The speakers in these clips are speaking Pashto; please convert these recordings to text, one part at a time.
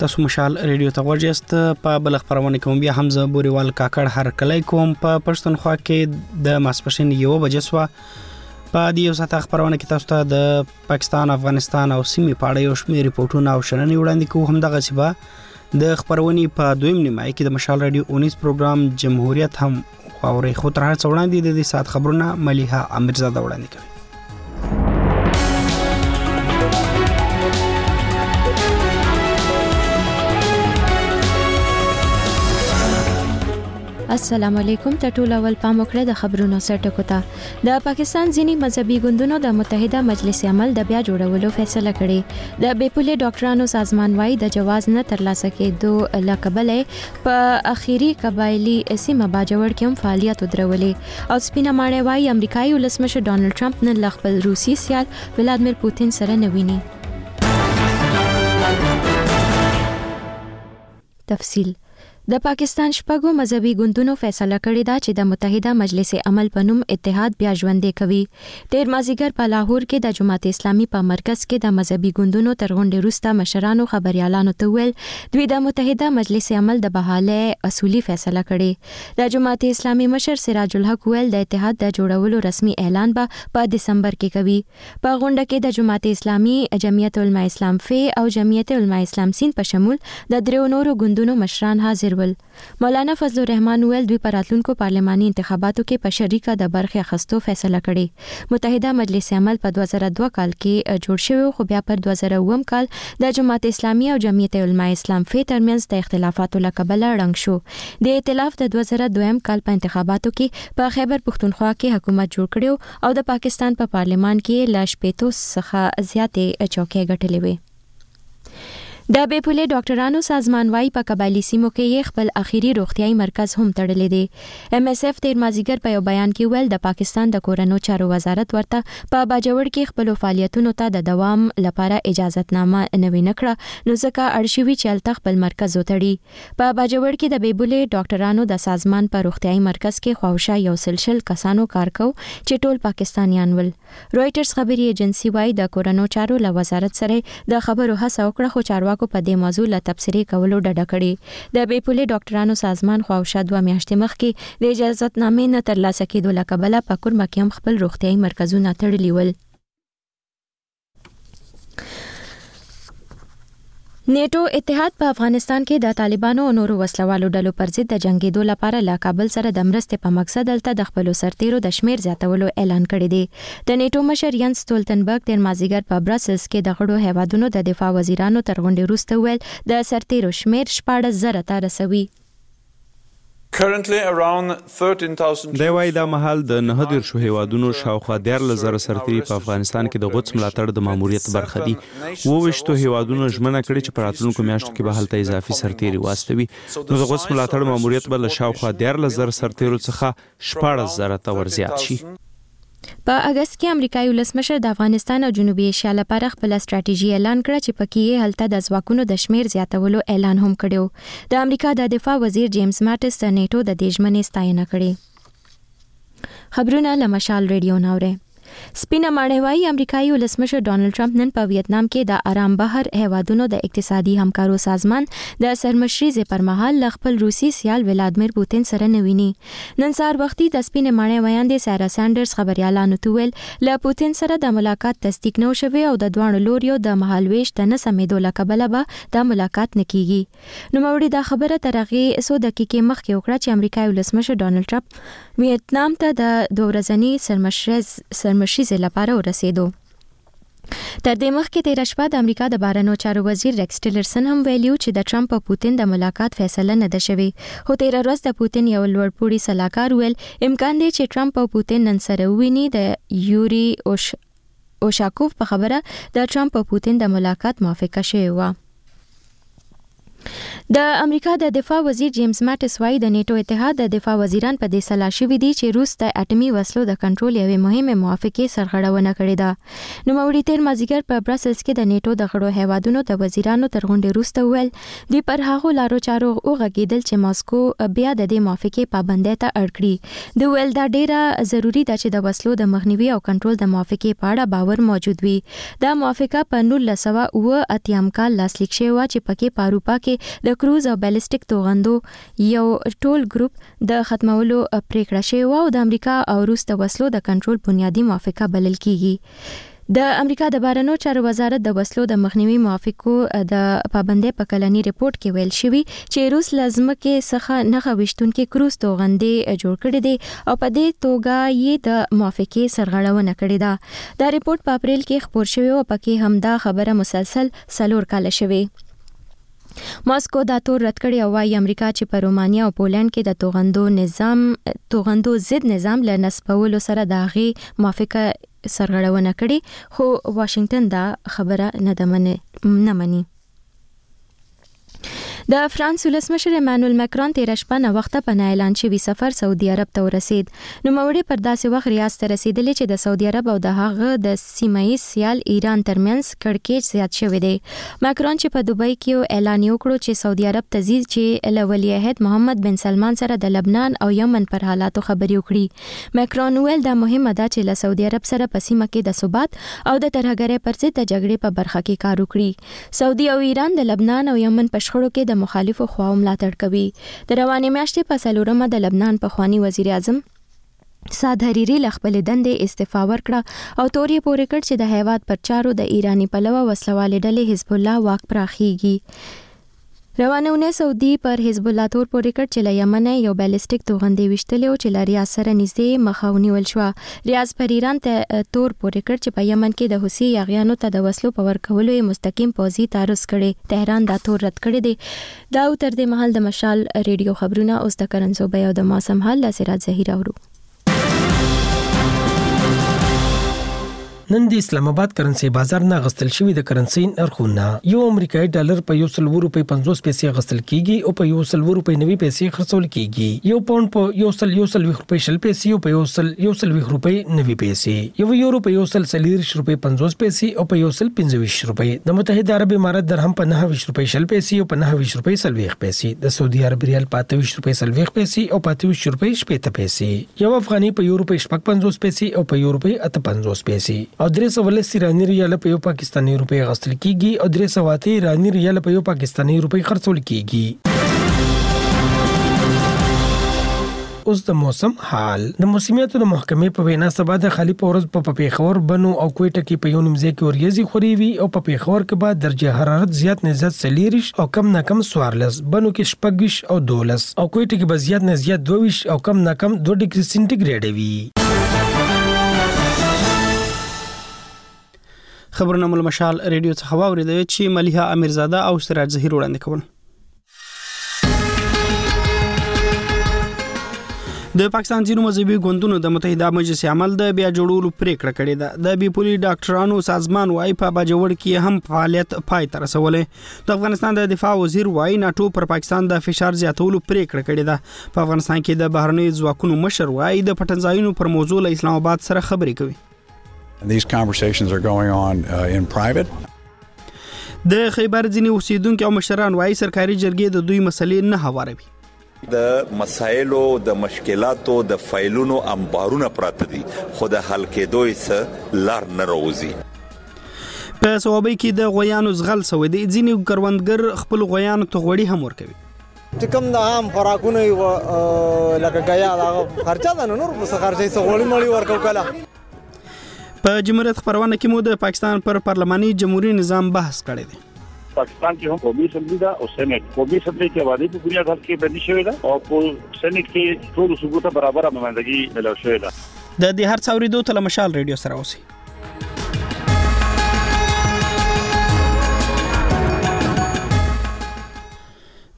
تاسو مشال ریډیو ته ورجست په بل خبرونه کوم بیا حمزه بوريوال کاکړ هر کله کوم په پښتونخوا کې د ماسپښین 1 بجې سوا په دې وسه خبرونه کې تاسو ته د پاکستان افغانستان او سیمې په اړه یو شمېر ریپورتونه او شننې وړاندې کوو. هم دغه سبا د خبرونې په دویم نیمه کې د مشال ریډیو 19 پروګرام جمهوریت هم خوري خو تر هڅه وړاندې د دې سات خبرونه مليحه امیرزاده وړاندې کوي. السلام علیکم. ټول اول پام وکړه د خبرونو سرټکو ته. د پاکستان ځینی مذهبي ګوندونو د متحده مجلس عمل د بیا جوړولو فیصله کړې. د بیپولې ډاکټرانو سازمان وايي د جواز نه ترلاسه کېدو لکبلې په اخیری قبایلی سیمه باجوړ کې هم فعالیت ودرولې او سپینه ماڼۍ وايي امریکایي ولسمشر ډونالد ټرمپ نن خپل روسي سیال ولادمیر پوتین سره نویني. تفصیل د پاکستان شپږو مذهبي ګوندونو فیصله کړې ده چې د متحده مجلس عمل په نوم اتحاد بیا ژوندې کوي. تیر مازیګر په لاهور کې د جماعت اسلامي په مرکز کې د مذهبي ګوندونو تر غونډې وروسته مشرانو خبريالانو ته ویل دوی د متحده مجلس عمل د بحاله اصولي فیصله کړې. د جماعت اسلامي مشر سراج الحق ویل د اتحاد د جوړولو رسمي اعلان په دسمبر کې کوي. په غونډه کې د جماعت اسلامي، جمعیت علماء اسلام فی او جمعیت علماء اسلام سین په شمول د درو نورو ګوندونو مشران حاضر ول. مولانا فضل الرحمن ویل دوی پر راتلونکو پارلماني انتخاباتو کې په شریکه د برخې اخیستو فیصله کړې. متحده مجلس عمل په 2002 کال کې جوړ شوی خو بیا پر 2009 کال د جماعت اسلامي او جمعیت علماء اسلام فی ترمنځ د اختلافاتو لکبله رنګ شو. د ائتلاف د 2002 کال په انتخاباتو کې په خیبر پښتونخوا کې حکومت جوړ کړو او د پاکستان په پارلمان کې ل 15 څخه زیاتې چوکۍ ګټلې وې. د بیپولې ډاکټرانو سازمان وايي په قبایلی سیمو کې خپل اخیری روغتيایي مرکز هم تړلې دي. ام اس اف تیر مازیګر په یو بیان کې ویل د پاکستان د کورونو چارو وزارت ورته په باجوړ کې خپل فعالیتونو ته د دوام لپاره اجازهتنامه نوي نکړه نو ځکه اړشوي چې الته خپل مرکز وتړي. په باجوړ کې د بیپولې ډاکټرانو د سازمان په روغتيایي مرکز کې خواوشا یو سلسل کسانو کار کو چې ټول پاکستانیان ول. رويټرز خبري ایجنسی وايي د کورونو چارو له وزارت سره د خبرو هڅه وکړه خو چارواکو په دې موضوع له تبصرې کولو ډډه کړې. د بیپولې ډاکټرانو سازمان خواوشا 2 میاشتې مخکې د اجازهتنامې نه ترلاسه کېدو لکبله په کورمه کې هم خپل روغتيایي مرکزونه تړلي ول. نیټو اتحاد په افغانستان کې د طالبانو او نورو وسلوالو ډلو پر ضد د جنگیدو لپاره له کابل سره د مرستې په مقصد دلته د خپل سرتیرو د شمیر زیاتولو اعلان کړی دی. د نیټو مشر ینس ستولتنبرګ د مازیګر په براسلز کې د غړو هیوادونو د دفاع وزیرانو تر غونډې وروسته ویل د سرتیرو شمیر 14,000 ته رسوي. دی وايي دا مهال د 9 هیوادونو شاوخوا 13,000 سرتیري په افغانستان کې د غوڅ ملاتړ د ماموریت برخه دي. 22 هیوادونو ژمنه کړې چې په راتلونکو میاشتو کې به هلته اضافي سرتیري واستوي. نو د غوڅ ملاتړ ماموریت به له شاوخوا 13,000 سرتیرو څخه 14,000 ته ورزیات شي. په اگست کې امریکایي ولسمشر د افغانستان او جنوبي ایشیا لپاره خپل ستراتیژي اعلان کړ چې پکې یې هلته د ځواکونو د شمیر زیاتولو اعلان هم کړو. د امریکا د دفاع وزیر جیمز ماټس د نیټو د دې ژمنې ستاینه کړې. خبرونه له مشال ریډیو ناوره. سپینه ماڼۍ وايي امریکایي ولسمشر ډونالد ټرمپ نن په ویتنام کې د آرام بهر هیوادونو د اقتصادي همکارو سازمان د سرمشري پر مهال ل خپل روسي سیال ولادمیر پوتین سره نویني. نن سهار وختي د سپینه ماڼۍ ویاندې سارا سانډرز خبريالانو ته ویل ل پوتین سره د ملاقات تصدیق نه شوی او د دوه لوريو د مهالويش د نه سمېدو لکبله به د ملاقات نکېږي. نو موري دا خبره ترغه 100 دقیقې مخکې وکړه چې امریکایي ولسمشر ډونالد ټرمپ ویتنام ته د 2 ورځني سرمشري لپاره ورسېدو. تر دې مخکې تیر شپه د امریکا د بهرنیو چارو وزیر ریکس ټیلرسن هم ویلیو چې د ټرمپ او پوتین د ملاقات فیصله نه ده شوې. خو تیر ورځ د پوتین یو لوړپوړي سلاکار ویل امکان دی چې ټرمپ او پوتین نن سره وویني. د یوري اوشاکوف په خبره د ټرمپ او پوتین د ملاقات موافقه شوې وه. د امریکا د دفاع وزیر جیمز ماټس وايي د نیټو اتحاد د دفاع وزیران په دې سلا شوي دي چې روس د اټومي وسلو د کنټرول یوې مهمه موافقه سرغړونه کړې ده. نو موري تیر مازیګر په براسلز کې د نیټو د غړو هیوادونو د وزیرانو تر غونډې وروسته ویل دی پر هغه لارو چارو اوغږیدل چې ماسکو بیا د دې موافقه پابندۍ ته اړ کړي. د ویل دا ډیره ضروری ده چې د وسلو د مخنیوي او کنټرول د موافقه په اړه باور موجود وي. دا موافقه په 1980 کال لاسلیک شوی و چې پکې په اروپا کې د کروز او بالستیک توغندو یو ټول ګروپ د ختمولو پریکړه شوی و او د امریکا او روس د وسلو د کنټرول بنیادی موافقه بلل کیږي. د امریکا د بهرنیو چارو وزارت د وسلو د مخنیوي موافقو د پابندۍ په کلنی ریپورت کې ویل شوی چې روس لازم کې څخه نه غوښتونکو کروز توغندې جوړ کړي دي او په دې توګه یې د موافقه سرغړونه کړې ده. دا ریپورت په اپریل کې خبر شوی او پکې همدا خبره مسلسل 4 کال شوی. ماسکو دا تور رد کړی او وايي امریکا چې په رومانیا او پولند کې د توغندو ضد نظام له نسبولو سره داغي موافقه سرغړونه کړي خو واشنگټن دا خبره نه مني. د فرانس ولسمشر امانوئل ماکرون تیر شپه نه وخته په اعلان شوی سفر سعودي عرب ته ورسید. نو موري پر داسې وخت ریاض ته رسیدلی چې د سعودي عرب او د هغه د سیمایي سیال ایران ترمنځ کړکېچ زیات شوی دی. ماکرون چې په دوبۍ کې اعلان وکړو چې سعودي عرب ته ځي چې له ولی عهد محمد بن سلمان سره د لبنان او یمن پر حالاتو خبرې وکړي. ماکرون ویل دا مهمه ده چې له سعودي عرب سره په سیمه کې د ثبات او د ترهګرۍ پر ضد د جګړې په برخه کې کار وکړي. سعودي او ایران د لبنان او یمن په شخړو کې د مخالفو خواو ملاتړ کوي. د روانې میاشتې په 4 د لبنان پخوانی وزیر اعظم سعد حریری له خپل دندې استعفا ورکړه او تور یې پورې کړ چې د هیواد پر چارو د ایرانی پلوه وسلوالې ډلې حزب الله واک پراخیږي. روانونه سعودي پر حزب الله تور پورې کړ چې له یمن یو بالستیک توغندې وشتلې او چې لري سره نږدې مخاوني ول شو. ریاض پر ایران ته تور پورې کړ چې په یمن کې د حوثي یاغیانو ته د وسلو په ورکولو مستقیم پوځي تعرض کړي. تهران دا تور رد کړی دی. دا تر دې مهال د مشال ریډیو خبرونه اوس د کرنسوبې او د موسم حال له سراج زهیر اورو. نن د اسلام آباد کرنسي بازار نه غستل شوی د کرنسي نرخونه یو امریکایي ډالر په 1.50 پیسې غستل کیږي او په 1.90 پیسې خرڅول کیږي. یو پاوند په 1.20 روپۍ شل پیسې او په 1.20 روپۍ 90 پیسې. یو یورو په 1.40 روپۍ 50 پیسې او په 1.25 روپۍ. د متحده عرب امارات درهم په 29 روپۍ شل پیسې او په 29 روپۍ 40 پیسې. د سعودي عرب ریال په 28 روپۍ 40 پیسې او په 28 روپۍ 80 پیسې. یو افغاني په یو روپۍ 55 پیسې او په یو روپۍ 58 پیسې. او 340 ایرانی ریال په یو پاکستانی روپۍ غستل کیږي او 308 ایرانی ریال په یو پاکستانی روپۍ خرڅول کیږي. اوس د موسم حال. د موسمیاتو د محکمې په وینا سبا د خالی پورز په پیښور بنو او کوټه کې په یو نیمځای کې اوریځي خوري وي او په پیښور کې بعد درجه حرارت زیات نه زیات 40 او کم نه کم 14 بنو کې 14 او 12 او کوټه کې به زیات نه زیات 22 او کم نه کم 2 ډیګري سنټیګریډ وي. خبرونه مل مشال ریډیو څخه واوریدل چې ملیحه امیرزاده او سراج زهیر وړاندې کول. د پاکستان ځینو مذهبي ګوندونو د متحده مجلس عمل د بیا جوړولو پریکړه کړې ده. د بیپولي ډاکټرانو سازمان وايي په باجوړ کې هم فعالیت پای ته رسولې. د افغانستان د دفاع وزیر وايي ناتو پر پاکستان د فشار زیاتولو پریکړه کړې ده. په افغانستان کې د بهرنی ځواکونو مشر وايي د پټنځایونو پر موضوع له اسلام آباد سره خبرې کوي. These conversations are going on in private. د خیبر ځینې اوسیدونکو او مشران وايي سرکاري جرګې د دوی مسلې نه هواروي. د مسایلو د مشکلاتو د فایلونو انبارونه پراته دي خو د حل کېدو یې لار نه راوځي. په صوابۍ کې د غویانو زغل سوی دي. ځینې کروندګر خپل غویانو ته غوړي هم ورکوي. چې کوم د عام خوراکونه لکه غیا د خرچه ده نور څه خرچې څه غوړي مړي ورکو کله. په جمهوریت خبرونه کې مو د پاکستان پر پارلماني جمهوریت نظام بحث کړی دی. پاکستان کې هم قومي اسمبلی دا او سېنات. قومي اسمبلی کې وادي په بنیاد کې بندي شوې ده او په سېنات کې ټول صوبو ته برابر نمائندګي ملو شوې ده. د دې هر څاوري دوه تل مشال ریډیو سره اوسي.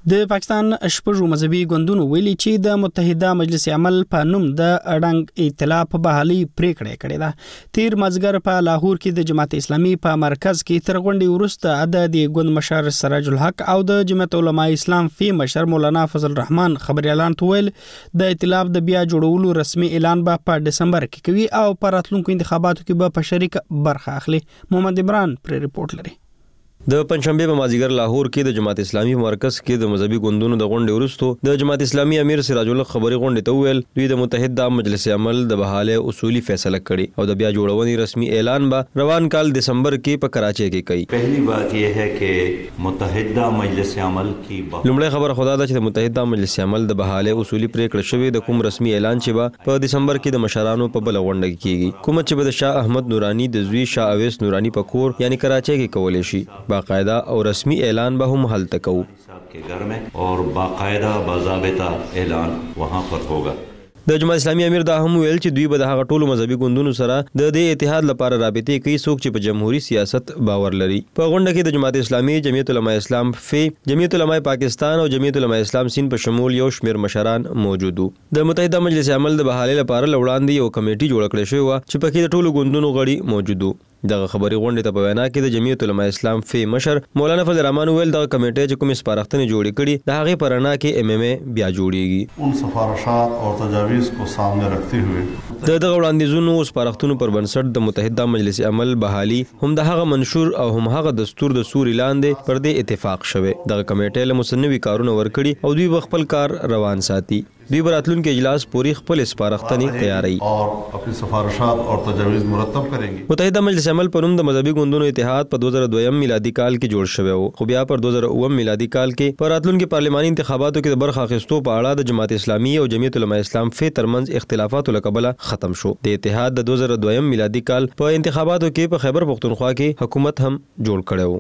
د پاکستان شپږو مذهبي ګوندونو ویلي چې د متحده مجلس عمل په نوم د اړنګ ائتلاف په بحالي پریکړه کړې ده. تیر مازګر په لاهور کې د جماعت اسلامي په مرکز کې تر غونډې وروسته د ګوند مشر سراج الحق او د جمعیت علماء اسلام فی مشر مولانا فضل الرحمن خبري اعلان ویل د ائتلاف د بیا جوړولو رسمي اعلان به په دسمبر کې کوي او په راتلونکو انتخاباتو کې به په شریک برخه اخلي. محمد عمران پر ریپورت لري. د پنځشنبه په مازیګر لاهور کې د جماعت اسلامي مرکز کې د مذهبي ګوندونو د غونډې وروسته د جماعت اسلامي امیر سراج الحق خبري غونډې ته ویل دوی د متحده مجلس عمل د بحاله اصولي فیصله کړي او د بیا جوړونې رسمي اعلان به روان کال دسمبر کې په کراچي کې کوي. پہلی بات یہ ہے کہ متحده مجلس عمل کی لومړی خبره خدا ده چې د متحده مجلس عمل د بحاله اصولي پریکړه شوی د کوم رسمي اعلان چې به په دسمبر کې د مشرانو په بل غونډه کې کیږي کوم چې به د شاه احمد نورانی د زوی شاه اویس نورانی په کور یعنی کراچي کې کولای شي. باقاعده او رسمي اعلان به هم هلته کوو کے گھر میں اور باقاعدہ باضابطہ اعلان وہاں پر ہوگا. د جماعت اسلامي امیر دا هم ویل چې دوی به د هغه ټولو مذهبي ګوندونو سره د دې اتحاد لپاره رابطې کوي څوک چې په جمهوریت سیاست باور لري. په غونډه کې د جماعت اسلامي، جمعیت علماء اسلام فی، جمعیت علماء پاکستان او جمعیت علماء اسلام سین په شمول یو شمیر مشران موجود وو. د متحده مجلس عمل د بحالې لپاره لوړاندې یو کمیټي جوړ کړې شوې و چې پکې د ټولو ګوندونو غړي موجود وو. دغه خبري غونډه ته په وینا کې د جمعیت علماء اسلام فی مشر مولانا فضل الرحمن ویل دغه کمیټه چې کوم سپارښتنې جوړې کړي د هغې په رڼا کې MMA بیا جوړیږي. ان سفارشات او تجاویز کو سامنے رکھتے ہوئے دغه وړاندیزونو او سپارښتنو پر بنسټ د متحده مجلس عمل بحالي هم د هغه منشور او هم هغه دستور د سوري لاندې پر دې اتفاق شوه. دغه کمیټه له مصنوي کارونه ورکړي او دوی خپل کار روان ساتي. دوی براتلون کې اجلاس پوری خپل سپارښتنې تیاری اور خپل سفارشات او تجاویز مرتب کړي. متحده مجلس عمل په نوم د مذهبي ګوندونو اتحاد په 2002 میلادي کال کې جوړ شوی و خو بیا پر 2009 میلادي کال کې په راتلونکو پارلماني انتخاباتو کې د برخه اخیستو په اړه د جماعت اسلامي او جمعیت علماء اسلام فی ترمنځ اختلافات لکبله ختم شو. د اتحاد د 2002 میلادي کال په انتخاباتو کې په خیبر پختونخوا کې حکومت هم جوړ کړو.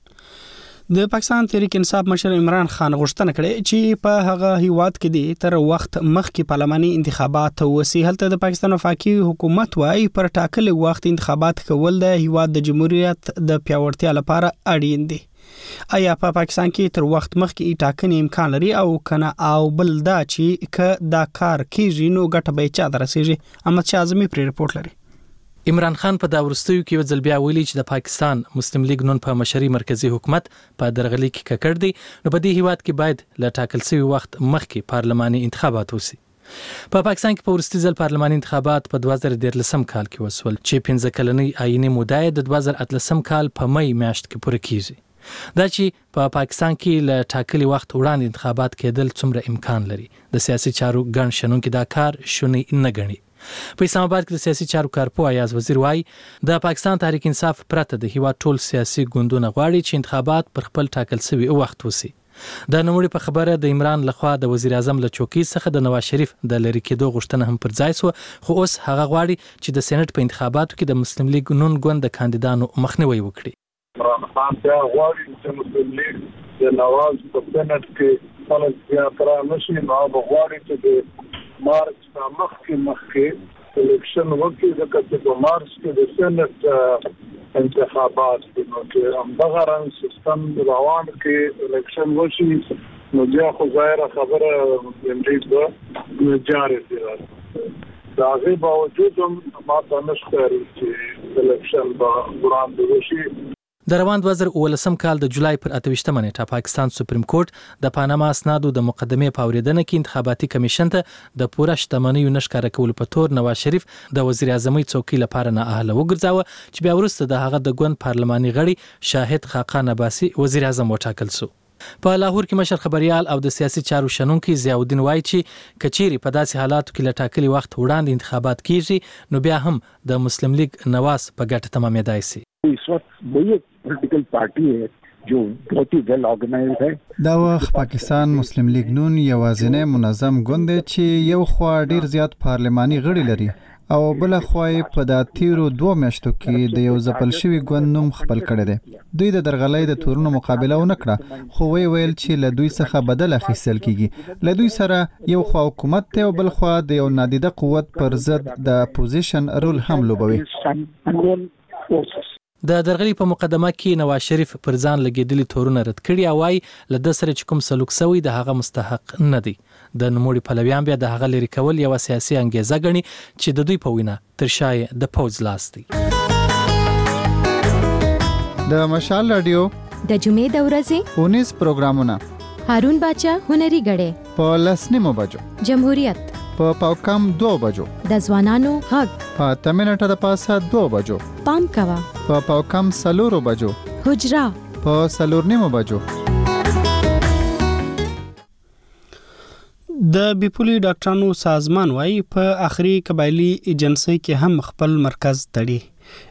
د پاکستان تحریک انصاف مشر عمران خان غوښتنه کړې چې په هغه هیواد کې د تر وخت مخکې پارلماني انتخابات وسی. هلته د پاکستان وفاقي حکومت وايي پر ټاکلي وخت انتخابات کول د هیواد د جمهوریت د پیاوړتیا لپاره اړین دي. آیا په پاکستان کې تر وخت مخکې ټاکنې امکان لري او کنه او بل دا چې ک دا کار کیږي نو ګټه به چا درسیږي؟ احمد شاه اعظمي پر ریپورت لري. عمران خان په دا وروستیو کې وځل بیا ویلي چې د پاکستان مسلم لیگ نون په مشري مرکزی حکومت په درغلي کې ککړ دی نو په دې هیواد کې باید له ټاکل شوی وخت مخکې پارلماني انتخابات وشي. په پاکستان کې په وروستي ځل پارلماني انتخابات په 2013 کال کې وسول چې 15 کلنۍ آئینی موده د 2018 کال په مې میاشت کې پوره کیږي. دا چې په پاکستان کې له ټاکلي وخت وړاندې انتخابات کېدل څومره امکان لري د سیاسي چارو ګڼ شنونکي دا کار شونی نه ګڼي. په اسلام آباد کې د سیاسي چارو کارپو ایاز وزیر وايي د پاکستان تحریک انصاف پرته د هیواد ټول سیاسي ګوندونه غواړي چې انتخابات پر خپل ټاکل شوی وخت وشي. د نوموړي په خبره د عمران لخوا د وزیر اعظم له چوکۍ څخه د نواز شریف د لری کېدو غوښتنه هم پر ځای شو خو اوس هغه غواړي چې د سېنات په انتخاباتو کې د مسلم لیگ نون ګوند د کاندیدانو مخنیوي وکړي. عمران خان بیا غواړي چې مسلم لیگ د نواز په سېنات کې خلک بیا ترا نشي نو غواړي چې د مارچ مخکې الیکشن وکړي ځکه چې په مارچ کې د سېنات انتخابات دي نو چې همدغه رنګ سیستم روان کې الیکشن وشي نو بیا خو ظاهره خبره امریک به جاري دي. دا غي باوجود هم ما ته نشته چې الیکشن به وړاندې وشي. د روان 2019 کال د جولای پر 28 نیټه پاکستان سپریم کورټ د پاناما اسنادو د مقدمې په اوریدنه کې انتخاباتي کمیشن ته د پوره شتمنیو نشکاره کولو په تور نواز شریف د وزیر اعظمۍ څوکۍ لپاره نه اهله وګرځاوه چې بیا وروسته د هغه د ګوند پارلماني غړي شاهد خاقان عباسي وزیر اعظم وټاکل شو. په لاهور کې مشر خبريال او د سیاسي چارو شنونکي ضیاءالدین وایي چې کچيري په داسې حالاتو کې له ټاکلي وخت وړاندې انتخابات کیږي نو بیا هم د مسلم لیگ نواز په ګټه تمامېدای شي. इस वक्त वही एक पॉलिटिकल पार्टी है जो बहुत ही वेल ऑर्गेनाइज्ड है. دا وخت پاکستان مسلم لیگ نون یوازینی منظم ګوند دی چې یو خوا ډیر زیات پارلماني غړي لري او بل خو په د تیرو 2 میاشتو کې د یو ځپل شوی ګوند نوم خپل کړی دی. دوی د درغلۍ د تورونو مقابله ونکړه خو ویل چې له دوی څخه بدل اخیستل کیږي. له دوی سره یو خو حکومت ته او بل خو د یو نادیده قوت پر ضد د اپوزیشن رول هم لوبوي. د درغلي په مقدمه کې نواز شریف پر ځان لګیدلي تورونه رد کړي او وايي له د سره چې کوم سلوک سوی د هغه مستحق نه دی. د نوموړي پلویان بیا د هغه لري کول یو سیاسي انګیزه ګڼي چې د دوی په وینا تر شا د پوز لاس دی. د مشال رادیو د جمعې د ورځې 19 پروګرامونه هارون باچا هنري غړې په لسنیمو بجو جمهوریت په پاوکم 2 بجو د ځوانانو حق په تمنټه د پاسه 2 بجو پام کوا په پاوکم 4 بجو حجرا په 4 بجو. د بیپولي ډاکټرانو سازمان وايي په آخري قبایلی ایجنسی کې هم خپل مرکز تړي.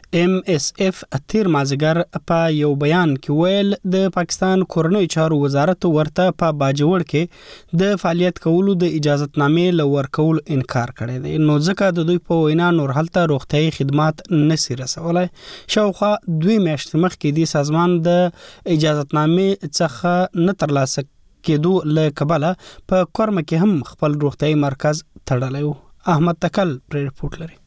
MSF تیر مازیګر په یو بیان کې ویل د پاکستان کورنۍ چارو وزارت ورته په باجوړ کې د فعالیت کولو د اجازهتنامې لور کول انکار کړی دی. نو ځکه د دوی په وینا نور هلته روغتيایي خدمات نسی رسولای. شاوخوا 2 میاشتې مخکې د سازمان د اجازهتنامې څخه نه ترلاسه کېدو له کبله په کورم کې هم خپل روغتيایي مرکز تړلی و. احمد تکل پر ریپورت لري.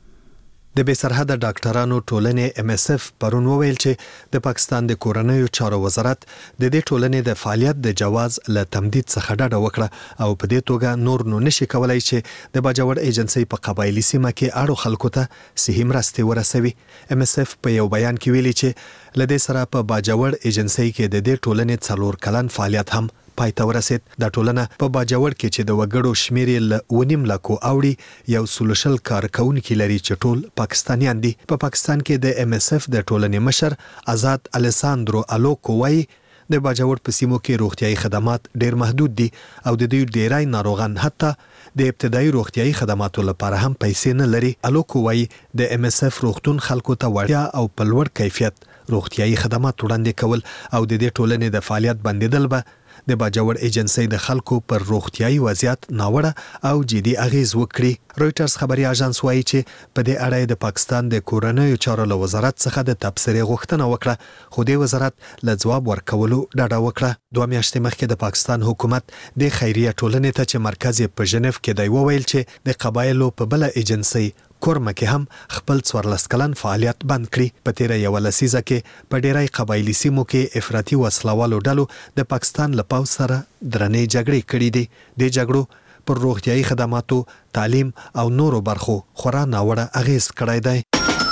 د بې سرحده ډاکټرانو ټولنې MSF پرون وویل چې د پاکستان د کورنیو چارو وزارت د دې ټولنې د فعالیت د جواز له تمدید څخه ډډه وکړه او په دې توګه نور نو نشي کولای چې د باجوړ ایجنسی په قبایلی سیمه کې اړو خلکو ته صحیح مرستې ورسوي. MSF په یو بیان کې ویلي چې لدې سره په باجوړ ایجنسی کې د دې ټولنې 4 کلن فعالیت هم پای ته ورسید. د ټولنه په باجوړ کې چې د وګړو شمیر یې 1.5 لکو اوړي یو سولوشل کارکونکي لري چې ټول پاکستانیان دي. په پاکستان کې د MSF د ټولنې مشر آزاد الیساندرو الوکو وايي د باجوړ په سیمو کې روغتيایي خدمات ډېر محدود دي او د دې ډېرای ناروغان حتی د ابتدایي روغتيایي خدماتو لپاره هم پیسې نه لري. الوکو وايي د MSF روغتون خلکو ته وړیا او په لوړ کیفیت روغتيایي خدمات وړاندې کول او د دې ټولنې د فعالیت بندیدل به د باجوړ ایجنسی د خلکو پر روغتيایي وضعیت ناوړه او جدي اغیز وکړي. رويټرز خبري اژانس وایي چې په دې اړه د پاکستان د کورنیو چارو له وزارت څخه د تبصرې غوښتنه وکړه خو د وزارت له جواب ورکولو ډډه وکړه. 2 میاشتې مخکې د پاکستان حکومت د خیریه ټولنې ته چې مرکز په ژنیف کې دی وویل چې د قبایلو په بل ایجنسی کورمه کې هم خپل 14 کلن فعالیت بند کړي. په تیر یو لسیزه کې په ډیری قبایلی سیمو کې افراطي وسلوالو ډلو د پاکستان له پوځ سره درنې جګړې کړې دي. د جګړو پر روغتيایي خدماتو، تعلیم او نورو برخو خورا ناوړه اغیز کړی دی.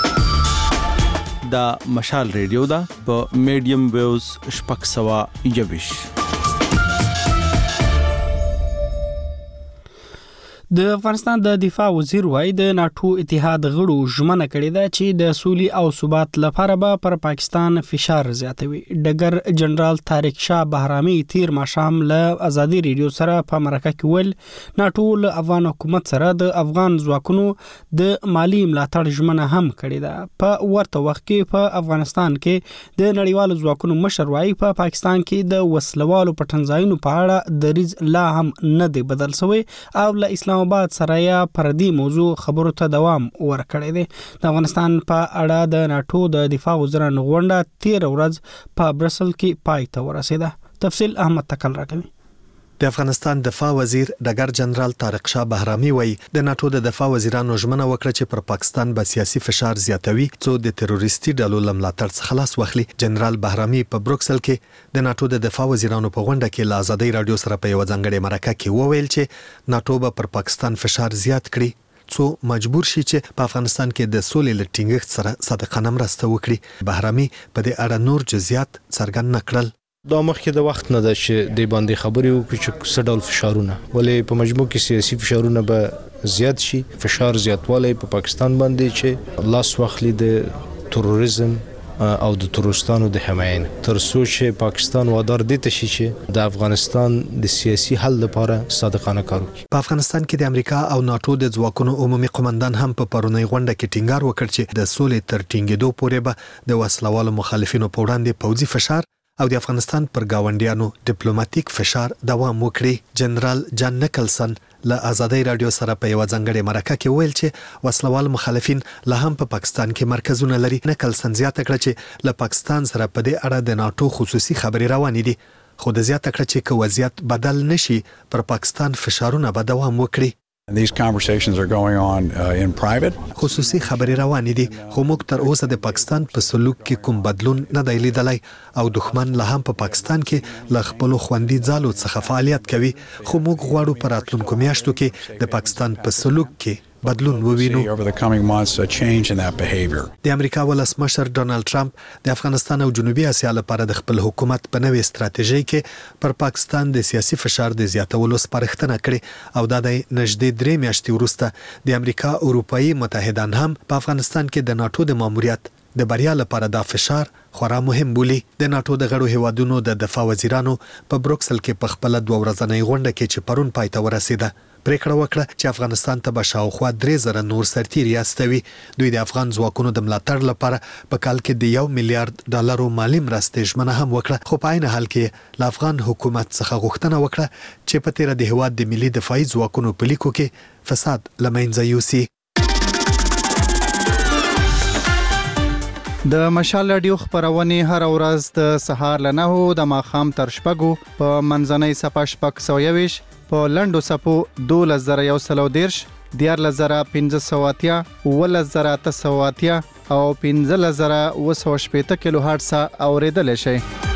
دا مشال ریډیو دا په میډیم ویوز 621. د افغانستان د دفاع وزیر وايي د ناتو اتحاد غړو ژمنه کړې ده چې د سولې او ثبات لپاره به پر پاکستان فشار زیاتوي. ډګر جنرال طارق شاه بهرامي تیر ماښام له ازادي ریډیو سره په مرکه کې ویل ناتو له افغان حکومت سره د افغان ځواکونو د مالی ملاتړ ژمنه هم کړې ده. په ورته وخت کې په افغانستان کې د نړیوالو ځواکونو مشر وايي په پاکستان کې د وسلوالو پټنځایونو په اړه دریځ لا هم نه دی بدل شوی او له اسلام آباد سره یا پردي موضوع خبرو ته دوام ورکړی دی. د افغانستان په اړه د ناتو د دفاع وزیرانو غونډه تیر ورځ په برسل کې پای ته ورسیده. تفصیل احمد تکل راکوي. د افغانستان دفاع وزیر ډګر جنرال طارق شاه بهرامي وایي د ناتو د دفاع وزیرانو ژمنه وکړه چې پر پاکستان به سیاسي فشار زیاتوي څو د تروریستي ډلو له ملاتړ څخه خلاص واخلي. جنرال بهرامي په بروکسل کې د ناتو د دفاع وزیرانو په غونډه کې له ازادي رادیو سره په یو ځانګړي مرکه کې وویل چې ناتو به پر پاکستان فشار زیات کړي څو مجبور شي چې په افغانستان کې د سولې له ټینګښت سره صادقانه مرسته وکړي. بهرامي په دې اړه نور جزئیات څرګند نکړل. دا مخکې د وخت نه ده چې د باندې خبرې وکړي چې څه ډول فشارونه ولې په مجموع کې سیاسي فشارونه به زیات شي. فشار زیاتوالی په پاکستان باندې چې لاس واخلي د تروریزم او د تروریستانو د حماین تر څو چې پاکستان وادار دي ته شي چې د افغانستان د سیاسي حل لپاره صادقانه کار وکړي. په افغانستان کې د امریکا او ناتو د ځواکونو عمومي قومندان هم په پرونی غونډه کې ټینګار وکړ چې د سولې تر ټینګېدو پورې به د وسلوالو مخالفینو په وړاندې پوځي فشار او د افغانستان پر گاونډیانو ډیپلوماټیک فشار دوام وکړي. جنرال جان نکلسن له ازادي رادیو سره په یو ځانګړي مرکه کې ویل چې وسلوال مخالفین لا هم په پاکستان کې مرکزونه لري. نکلسن زیاته کړه چې له پاکستان سره په دې اړه د ناتو خصوصي خبري روانې دي خو د زیاته کړه چې که وضعیت بدل نشي پر پاکستان فشارونه به دوام وکړي. These conversations are going on in private. خصوصي خبري روانې دي خو موږ تر اوسه د پاکستان په سلوک کې کوم بدلون نه دی لیدلی او دښمن لا هم په پاکستان کې ل خپل خوندي ځالو څخه فعالیت کوي خو موږ غواړو په راتلونکو میاشتو کې د پاکستان په سلوک کې بدلون ووینو. د امریکا ولسمشر ډونالد ټرمپ د افغانستان او جنوبي اسیا لپاره د خپل حکومت په نوې ستراتیژۍ کې پر پاکستان د سیاسي فشار د زیاتولو سپارښتنه کړې او دا د نږدې 3 میاشتې وروسته د امریکا اروپאי متحدان هم په افغانستان کې د ناتو د ماموریت د بریا لپاره دا فشار خورا مهم بولي. د ناتو د غړو هیوادونو د دفاع وزیرانو په بروکسل کې په خپل 2 ورځنۍ غونډه کې چې پرون پای ته ورسیده پریکړه وکړه چې افغانستان ته به شاوخوا 3000 نور سرتیري استوي. دوی د افغان ځواکونو د ملاتړ لپاره په کال کې د $1 میلیارډ مالی مرستې ژمنه هم وکړه خو په عین حال کې له افغان حکومت څخه غوښتنه وکړه چې په تیر د هیواد د ملي دفاعي ځواکونو په لیکو کې فساد لمنځه یوسي. د مشال رادیو خبرونه هر ورځ د سهار له 9 د ماښام تر 6 په منځنۍ صفه 620 په لندو صفو 2110 14580 11880 او 15980 کیلو هرتز اوریدل شي.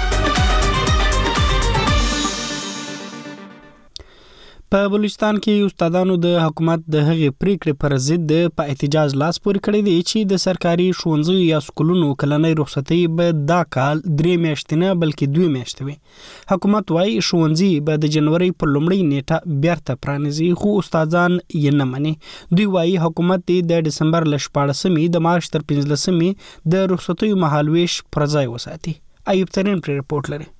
په بلوچستان کې استادانو د حکومت د هغې پریکړې پر ضد په احتجاج لاس پورې کړی دی چې د سرکاري ښوونځیو یا سکولونو کلنۍ رخصتۍ به دا کال 3 میاشتې نه بلکې 2 میاشتې وي. حکومت وايي ښوونځي به د جنوري په لومړۍ نیټه بیرته پرانیزي خو استادان یې نه مني. دوی وايي حکومت د ډسمبر ل 14 د مارچ تر 15 د رخصتیو مهالويش پر ځای وساتي. ایوب ترين پر رپورټ لري.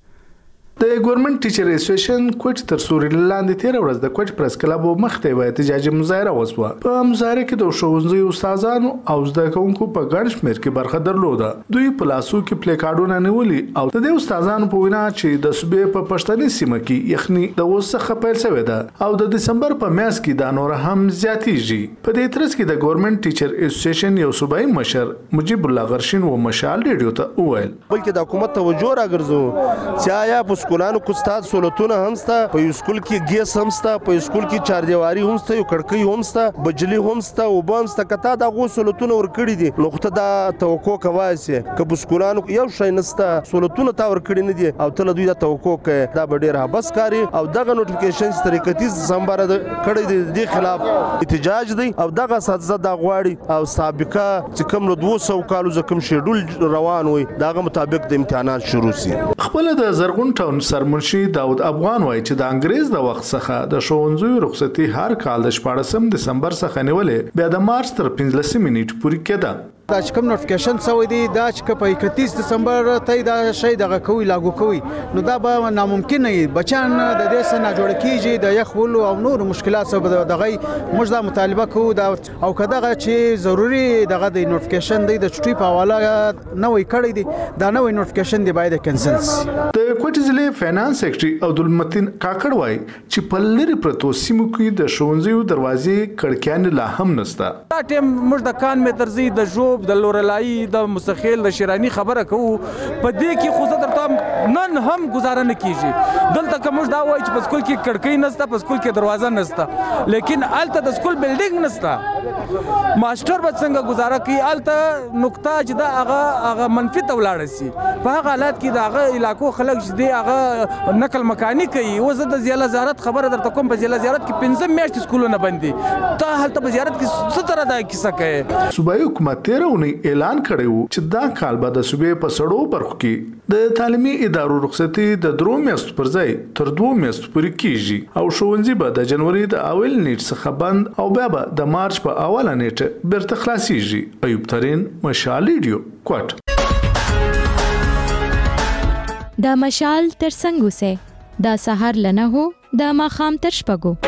د ګورنمنت ټیچر اسوسییشن کوټ تر سوري لاندې 13 ورځ د کوټ پریس کلب مخته وای احتجاجي مظاهره وسوه. په مظاهره کې د ښوونځي استادانو او زده کوونکو په ګڼ شمېر کې برخه درلوده. دوی په لاسو کې پلیکارډونه نیولي او د دې استادانو په وینا چې د صوبې په پښتني سیمه کې یخني د وسخه پیل شوې ده او د دسمبر په میاشت کې دا نور هم زیاتېږي. په دې ترڅ کې د ګورنمنت ټیچر اسوسییشن یو صوبایي مشر مجيب الله غرشین و مشال ریډیو ته وویل بلکې د حکومت توجه راګرځو چې آیا په سکولانو کو استاد سہولتونه هم ستا په یو سکول کې ګیس هم ستا په سکول کې چاردیواری هم ستا یو کړکۍ هم ستا بجلی هم ستا او بم ستا کته دا غو سہولتونه ورکړي دي نو خو ته دا توقع کوي چې په سکولانو یو شای نستا سہولتونه تا ورکړي نه دي او ته دوی دا توقع کوي دا به ډیر حبس کاری او دغه نوټیفیکیشن طریقې دسمبر کړي دي د خلاف احتجاج دی او دغه اساتذه دا غواړي او سابقه چې کوم له 200 کالو زکم شیډول روان وي دغه مطابق د امتحانات شروع سي. خپل د زرغون ټاون سرمنشي داود افغان وایي چې د انګريز د وخت څخه د ښوونځیو رخصتي هر کال د 14 دسمبر څخه نیولې بیا د مارچ تر 15 نیټې پورې کېده. دا چې کوم نوټیفیکیشن شوی دی دا چې په 31 دسمبر ته دا شی دغه کوي لاګو کوي نو دا به ناممکن نه بچان د دې سره جوړ کیږي د یخ ول او نور مشکلات سبب دغه موږ دا مطالبه کوو دا او کداغه چې ضروری دغه د نوټیفیکیشن دی د چټي په حواله نوې کړی دی دا نوې نوټیفیکیشن دی باید کینسل شي. د کوټ ضلع فینانس سیکریټري عبدالمتین کاکړ وایي چې په لری پرتو سیمو کې د ښوونځیو دروازې کړکیان لا هم نشته. دا ټیم موږ د کان مې درځي د جو د لورلای د مستخیل د شیرانی خبره کوو په دې کې خو زه درته نن هم گزاره نه کیږي دلته کوم دا وایي چې په سکول کې کړکۍ نشته په سکول کې دروازه نشته لیکن الته د سکول بلډینګ نشته ماستر به څنګه گزاره کوي الته نقطه چې دا هغه منفي ته ولاړ شي په هغه حالات کې دا هغه علاقو خلک چې دی هغه نقل مکانی کوي وزه د ضلع زیارت خبره درته کوم په ضلع زیارت کې 15 میاشتې سکولونه بندي ته هلته په زیارت کې څه تر دا کیسه کوي. صوبایي حکومت تیرونی اعلان کړی و چې دا کال به د صوبې په سړو برخو کې د تعلیمي ادارو رخصتي د 3 میاشتو پر ځای تر 2 میاشتو پورې کیږي او ښوونځي به د جنوري د اول نیټ څخه بند او بیا به د مارچ په اوله نیټه بیرته خلاصيږي. ایوب ترين مشال ریډیو کوټ. د مشال تر څنګه سه د سحر لنه هو د ماخام تر شپګو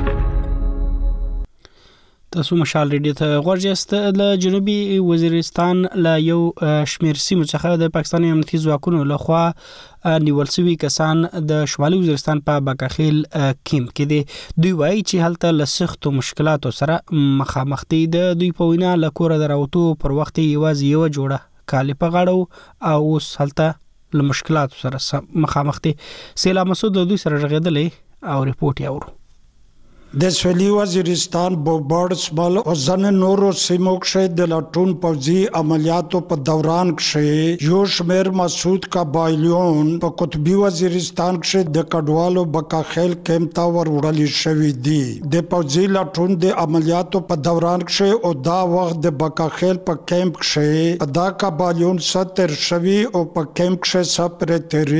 تاسو مشال ریډیو ته غوړجست له جنوبي وزیرستان له یو شمیر سیمو څخه د پاکستاني امنیتي ځواکونو لخوا نیول شوي کسان د شمالي وزیرستان په باکاخیل کیمپ کې دي. دوی وایي چې هلته له سختو مشکلاتو سره مخامخ دي. د دوی په وینا له کوره دراوتو پر وخت یوازې یو جوړه کالي په غاړه او اوس هلته له مشکلاتو سره مخامخ دي. سیلا مسعود دوی سره غږېدلې او ریپورت یې اورو. د سویلي وزیرستان بوبړسمل او ځنې نورو سیمو کې د لټون پوځي عملیاتو په دوران کې یو شمېر مسعود قبایلیون په قطبي وزیرستان کې د کډوالو بکاخیل کیمپ ته وروړل شوي دي د پوځي لټون د عملیاتو په دوران کې او دا وخت د بکاخیل په کیمپ کې دا قبایلیون ستر شوي او په کیمپ کې سپر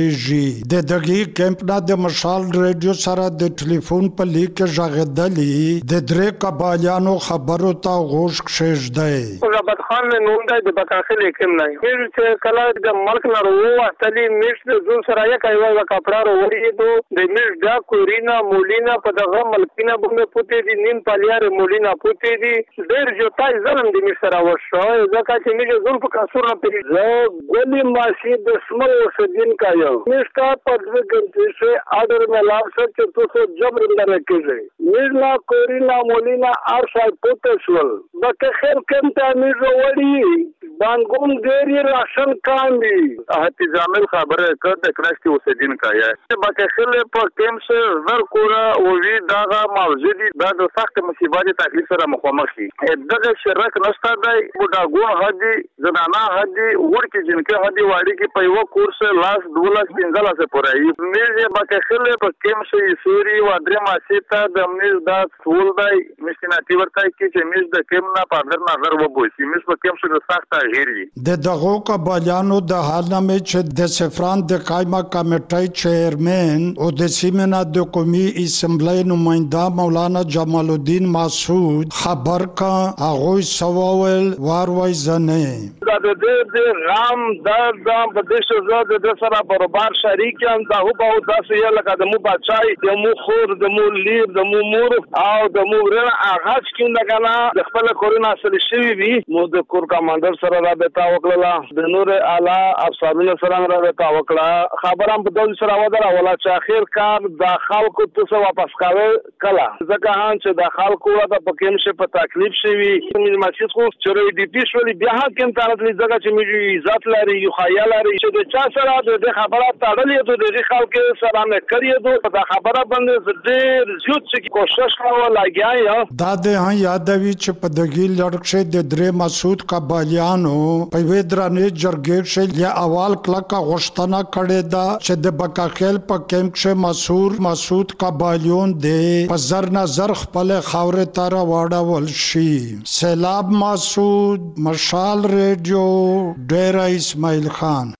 تریږي د دغه کیمپ نه د مشال ریډیو سره د ټلیفون په لیک ژغدلی د درې قبایلیانو خبرو ته غوږ کښېږدی ربط خان مې نوم دی د بکاخیل کیمپ نه میر چې کله د ملک نه وروستلی میش د زون سره یک ایوه کپڑا وروړي د میش دا کورینا مولینا په دغه ملکینا باندې پوتې دي نیم پالیار مولینا پوتې دي ډېر جوتای ظلم د میش سره وشو ځکه چې میش زون په کاسور نه پیری ګولې ماشي د سمو سدین کایو میش تا په دغه ګنټې سے آرډر میں لاو سر چې تاسو جبر نه راکېږي میرلا کورینا مولینا ارشای پوتشول بکاخیل کیمپ ته میش وړي بانګون ډېری راشن کاندي احتجامل خبره کړه کړه اوسدین کایا بکاخیل په کیمپ سے زر کورا او وی داغه موجودي د سخت مصیبت تکلیف سره مخامخ دي دغه شرک نشته دی بډاګون هدي زنانا هدي ورکی جنکه هدي واړي کې په یو کورس لاس 215 سے پورای میزه بکاخیل په کیمپ سے سوري و درې ماسیتا د میز دا ټول دی مشیناتی ورته کې چې میز د کیمپ نه پادر نظر وبوي میز په کیمپ سے سخت د دغه قبایلیانو د حالنامه چې د سفران د قائمه کمیټې چیرمن او د سیمنا د قومي اسمبلی نماینده مولانا جمال الدین مسعود خبر کا هغه سوال واروي زنه د دې غام د په دې شزه د سره برابر شریک هم دا هو په داسې یو لکه د مو بچای د مو خور د مو لیر د مو مور او د مو رنه اغاز کینده کنه د خپل کورونا سره شوی وي مو د کور کمانډر سره رابطه وکړه د نور اعلی افسرانو سره رابطه وکړه خبرم په دول سره ودره ولا چې اخر کار د خلکو ته واپس کاوه کلا ځکه هان چې د خلکو د پکیم شه په تکلیف شوی مې ماشي خو چې دی پیښولي بیا کوم طرف لې ځکه چې مې عزت لري یو خیال لري چې د چا سره د خبره تړلې د خلکو سره نه کړی د خبره باندې ډېر زیات چې کوشش کاوه لاګیا دا د یادوي چې په دغه لړکشه د درې مسعود قبایلیانو په ویدرانې جرګې شې یا اول کلکه غشتنه کړې دا چې د بکاخیل په کیمپ کې مسعود قبایلیون دی په زر نظر خپل خاورې ته راوړل شي سیلاب مسعود مشال ریډیو ډیره اسماعیل خان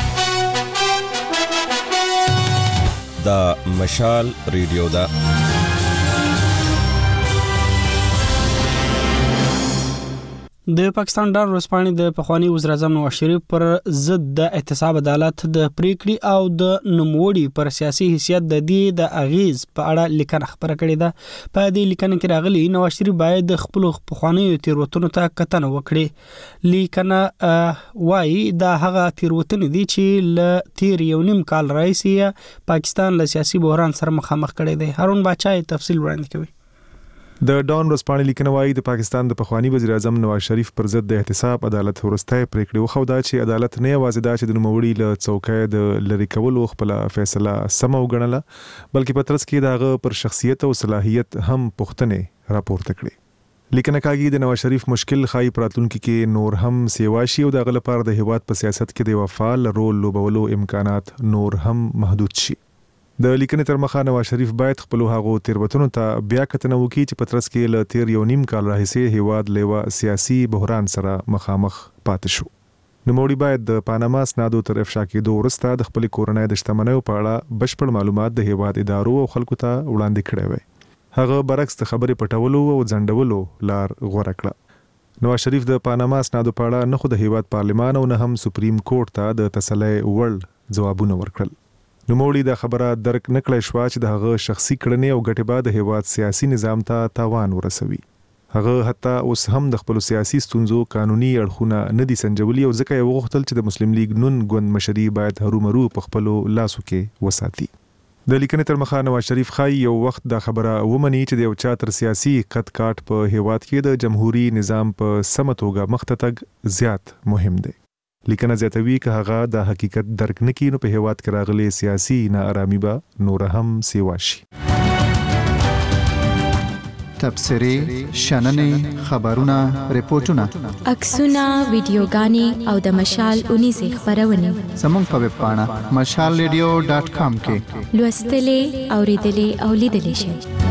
دا مشال ریډیو دا د پاکستان ډار ورسپانې د پخوانی وزیر اعظم نواز شریف پر ضد د احتساب عدالت د پریکړې او د نوموړي پر سیاسي حیثیت د دې د اغیز په اړه لیکنه خبره کړې ده په دې لیکنه کې راغلي نواز شریف باید د خپل پخوانی تیروتنو ته کتنه وکړي لیکنه وايي دا هغه تیروتنې دي چې ل تیر یو نیم کال راځي پاکستان له سیاسي بحران سره مخامخ کړي دي هارون باچا تفصیل وړاندې کوي د ډان ورسپانې لیکنه وايي د پاکستان د پخوانی وزیر اعظم نواز شریف پر ضد د احتساب عدالت ورسته پریکړه وخودا چې عدالت نه یوازې دا چې د نوموړي له څوکۍ د لری کولو خپل فیصله سم وګڼله بلکې په ترڅ کې دغه پر شخصیت او صلاحیت هم پوښتنه راپورته کړې لیکنه کاږي د نواز شریف مشکل خای پراتونکو کې نور هم سیواشي او دغه لپاره د هیواد په سیاست کې د وفال رول لوبولو امکانات نور هم محدود شي د لیکنې تر مخه نواز شریف باید خپل هغو تیروتنو ته بیا کتنه وکړي چې په ترڅ کې له تیر یو نیم کال راهیسې هیواد لیوا سیاسي بحران سره مخامخ پاتې شو نوموړي باید د پاناما اسنادو تر افشا کېدو وروسته د خپل کورنۍ د شتمنیو په اړه بشپړ معلومات د هیواد ادارو او خلکو ته وړاندې کړي وي هغه برعکس د خبرې پټولو او ځنډولو لار غوره کړه نواز شریف د پاناما اسنادو په اړه نه خو د هیواد پارلمان او نه هم سپریم کورټ ته د تسلی وړ ځوابونه ورکړل نوموړي دا خبره درک نکړای شو چې د هغه شخصي کړنې او ګټې بعد د هیواد سیاسي نظام ته تاوان ورسوي هغه حتی اوس هم د خپل سیاسي ستونزو قانوني اړخونه نه دي سنجولي او ځکه یې وغوښتل چې د مسلم لیگ نون ګوند مشري باید هرومرو په خپل لاسو کې وساتي د لیکنې تر مخه نواز شریف خای یو وخت دا خبره ومني چې د یو چا تر سیاسي قد کاټ په هیواد کې د جمهوریت نظام په سمه توګه مخته تګ زیات مهم دی لیکنه زیاتوي که هغه د حقیقت درک نکړي نو په هیواد کې راغلي سیاسي ناارامي به نور هم سیوا شي تبصرې شننې خبرونه ریپورتونه عکسونه ویډیوګانې او د مشال 19 خبرونه زموږ په ویب پاڼه mashalradio.com کې لوستلې اوریدلې او لیدلې شئ.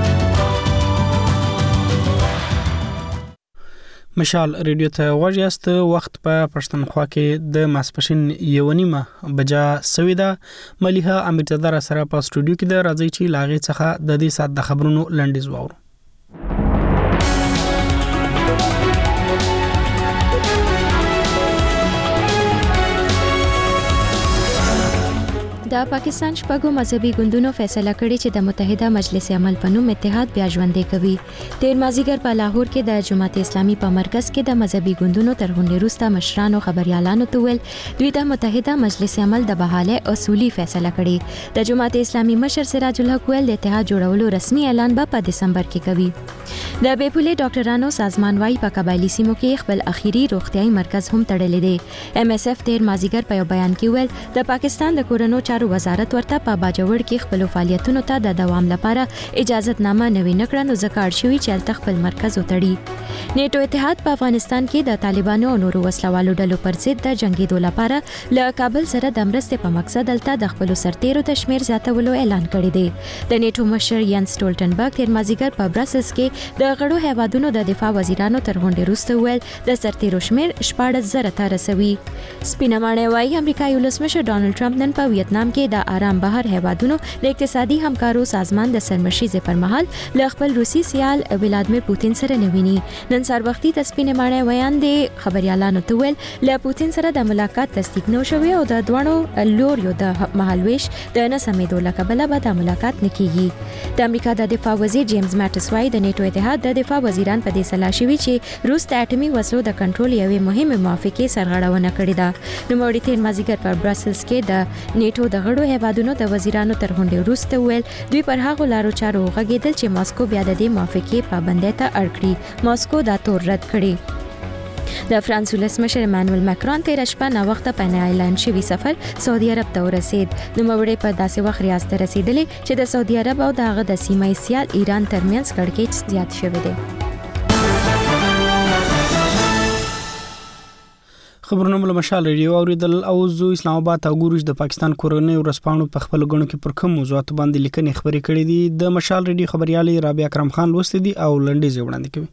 مشال ریډیو ته غوږیاست. وخت په پښتونخوا کې د ماسپښین 1:30 بجا سوي ده. مليحه امیرزاده را سره په سټوډیو کې ده. راځي چې لاغې څخه د دې سات د خبرونو لنډیز واورو. د پاکستان شپږو مذهبي ګوندونو فیصله کړې چې د متحده مجلس عمل په نوم اتحاد بیا ژوندې کوي. تیر مازیګر په لاهور کې د جماعت اسلامي په مرکز کې د مذهبي ګوندونو تر غونډې وروسته مشرانو خبريالانو ته ویل دوی د متحده مجلس عمل د بحاله اصولي فیصله کړې. د جماعت اسلامي مشر سراج الحق ویل د اتحاد جوړولو رسمي اعلان به په دسمبر کې کوي. د بیپولې ډاکټرانو سازمان وايي په قبایلی سیمو کې خپل اخیری روغتيایي مرکز هم تړلی دی. MSF تیر مازیګر په یو بیان کې ویل د پاکستان د کورونو چارو وزارت ورته په باجوړ کې خپل فعالیتونو ته د دوام لپاره اجازه نامه نوي نکړه نو ځکه شوی چې تل خپل مرکز وتړي. نیټو اتحاد په افغانستان کې د طالبانو او نورو وسلوالو ډلو پر ضد د جنگیدو لپاره له کابل سره د مرستې په مقصد دلته د خپل سرتیرو تشمیر زیاتولو اعلان کړی دی. د نیټو مشر ینس سټولټنبرګ تیر مازیګر په براسلز کې د غړو هیوادونو د دفاع وزیرانو تر غونډې وروسته ویل د سرتیرو شمیر 14,000 ته رسوي. سپینمانه وايي امریکایي ولسمشر ډانلډ ټرمپ نن په ویتنام کې د آرام بهر هیوادونو د اقتصادي همکارو سازمان د سرمشيزه پر مهال له خپل روسي سیال ولادمیر پوتین سره نویني. نن سروختي د سپینمانه ویاندې خبريالانو ته ویل له پوتین سره د ملاقات تصدیق نو شوی او د دوانو لوریو د مهالويش د نسمیدو لکبله به د ملاقات نکېږي. د امریکا د دفاع وزیر جیمز ماټس وايي د نیټو اتحاد د دفاع وزیران په دې سلا شوی چې روس د اټومي وسلو د کنټرول یوې مهمه موافقه سرغړونه کړې ده. نو موري تیر مازیګر په براسلز کې د نیټو د غړو هیوادونو د وزیرانو تر غونډې وروسته ویل دوی پر هغه لارو چارو غږیدل چې ماسکو بیا د دې موافقه پابندۍ ته اړ کړي. ماسکو دا تور رد کړي. د فرانس ولسمشر ایمانوئل ماکرون تیر شپه نا وخت په اعلان شوی سفر سعودي عرب ته ورسید. نو موري په داسې وخت ریاست ته رسیدلی چې د سعودي عرب او دغه د سیمه سیال ایران ترمنځ کړکېچ زیات شوی دی. خبرونه مل مشال ریډیو اوریدل او زو اسلام آباد او ګورج د پاکستان کورنۍ ورسپانو په خپل غونډه کې پر کوم موضوعات باندې لیکنې خبرې کړې دي. د مشال ریډیو خبريالي رابعه اکرم خان لوستې دي او لنډیز وړاندې کوي.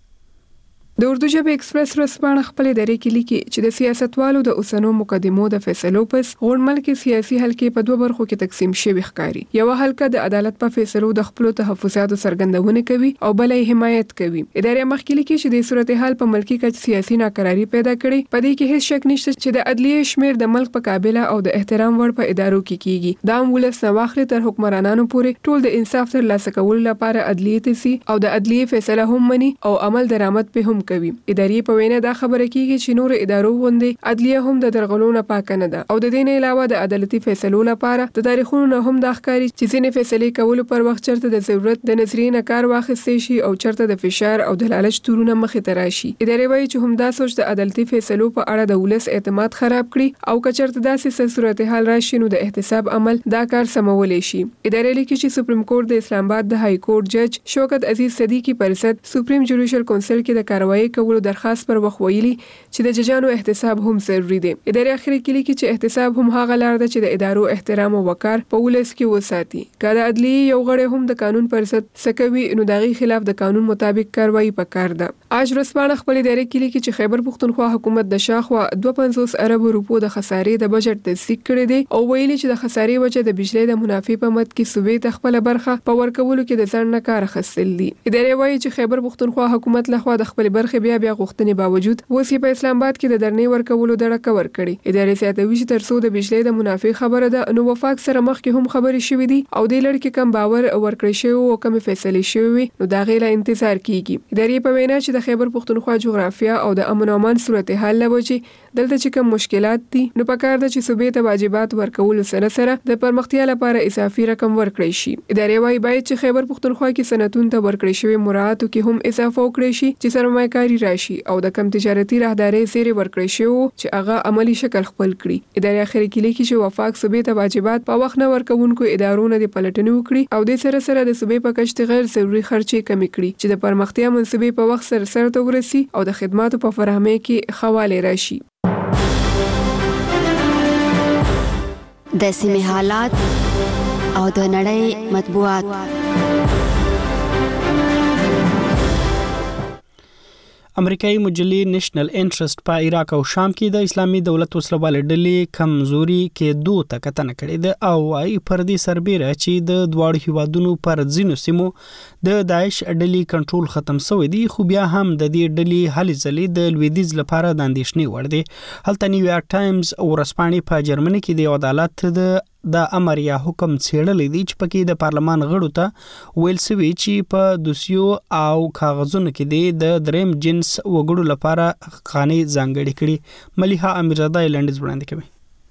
د اردو ژبې ایکسپریس رسپانه خپل درې کې لیکي چې د سیاستوالو د اوسنو مقدمو د فیصلو پس غونډمل کې سیاسي حلقې په دوه برخو کې تقسیم شوی ښکاري. یو حلقه د عدالت په فیصلو د خپل تحفظاتو څرګندونه کوي او بل یې حمایت کوي. ادارې مخکې لیکي چې د صورتحال په ملکی کچ سیاسي ناکراری پیدا کړي. په دې کې هیڅ شک نشته چې د عدلیه شمیر د ملک په قابلیت او د احترام وړ په ادارو کې کیږي. دا ولس نواخله تر حکمرانانو پورې ټول د انصاف تر لاسه کولو لپاره عدلیه تسي او د عدلیه فیصله هم مني او عمل درآمد به هم کوي. ادارې په وینا دا خبره کیږي چې نور ادارو غوندې عدلیه هم د درغلو نه پاک نه ده او د دې نه علاوه د عدالتي فیصلو لپاره د تاریخونو نه هم د ښکاری چې ځینې فیصلې کول پر وخت چرته د ضرورت د نظریې نه کار واخیستې شي او چرته د فشار او د لالچ تورونه مخې ته راشي. ادارې وایي چې هم دا سوچ د عدالتي فیصلو په اړه د ولس اعتماد خراب کړي او کچرته داسې صورتحال راشي نو د احتساب عمل دا کار سمولای شي. ادارې لیکي چې سپریم کورټ د اسلام آباد د های کورټ جج شوکت عزیز صدیقی پرسد سپریم جوډیشل کونسل کې د کاروایی کولو درخواست پر وخت ویلي چې د ججانو احتساب هم ضروری دی. ادارې اخري کې لیکي چې احتساب هم هغه لار ده چې د ادارو احترام او وقار په ولس کې وساتي. کله عدلیه یو غړی هم د قانون پرست سکوي نو دغه خلاف د قانون مطابق کاروایی پکار ده. اج ورځپاڼه خپل ادارې کې لیکي چې خیبر پښتونخوا حکومت د شاخوا 250 ارب روپو د خسارې د بجټ تصدیق کړی دی او ویلي چې د خسارې وجه د بجلی د منافع په مد کې صوبې د خپل برخه په ورکولو کې د ځان نه کار اخیستل دي. ادارې وایي چې خیبر پښتونخوا حکومت لخوا د خپل برخه بیا غوښتنې باوجود وسی په اسلام آباد کې د درنې ورکولو ډډه کور کړي. ادارې ساتوي چې ترڅو د بجلی د منافع خبره ده نو وفاق سره مخ کې هم خبرې شوې دي او د لړ کې کم باور ورکړی شوی او کم فیصله شوی نو دا غیله انتظار کیږي. ادارې په وینا چې د خیبر پښتونخوا جغرافیا او د امن او امان صورتحال لوجه دلته چې کوم مشکلات دي نو پکار ده چې صوبې ته واجبات ورکول سره سره د پرمختیا لپاره اضافي رقم ورکړي شي. ادارې وايي باید چې خیبر پختونخوا کې صنعتونو ته ورکړي شوی مراعاتو کې هم اضافه وکړي شي چې سرمایه‌کاري راشي او د کم تجارتي راهدارۍ زیرې ورکړي شي چې هغه عملی شکل خپل کړي. ادارې اخر کې لیکي چې وفاق صوبې ته واجبات په وخت نه ورکوونکو ادارونو د پلټنې وکړي او د سره سره د صوبې په کچه غیر ضروري خرچې کمې کړي چې د پرمختیا منصبې په وخت سره ته ورسي او د خدماتو په فراهمۍ کې خواله راشي. د سیمې حالات او د نړۍ مطبوعات. امریکایي مجلې نېشنل انټرست په عراق او شام کې د اسلامي دولت وسلوالې ډلې کمزوري کېدو ته کتنه کړې ده او وايي پر دې سربېره چې د دواړو هیوادونو پر ځینو سیمو د داعش ډلې کنټرول ختم شوی دی خو بیا هم د دې ډلې هلې ځلې د لویدیځ لپاره د اندېښنې وړ دي. هلته نیویارک ټایمز ورځپاڼې په جرمني کې د عدالت د امر یا حکم څېړلې دي چې پکې د پارلمان غړو ته ویل شوي چې په دوسیو او کاغذونو کې د دریم جنس وګړو لپاره خانې ځانګړې کړي. ملیحه امیرزاده لنډیز وړاندې کوي.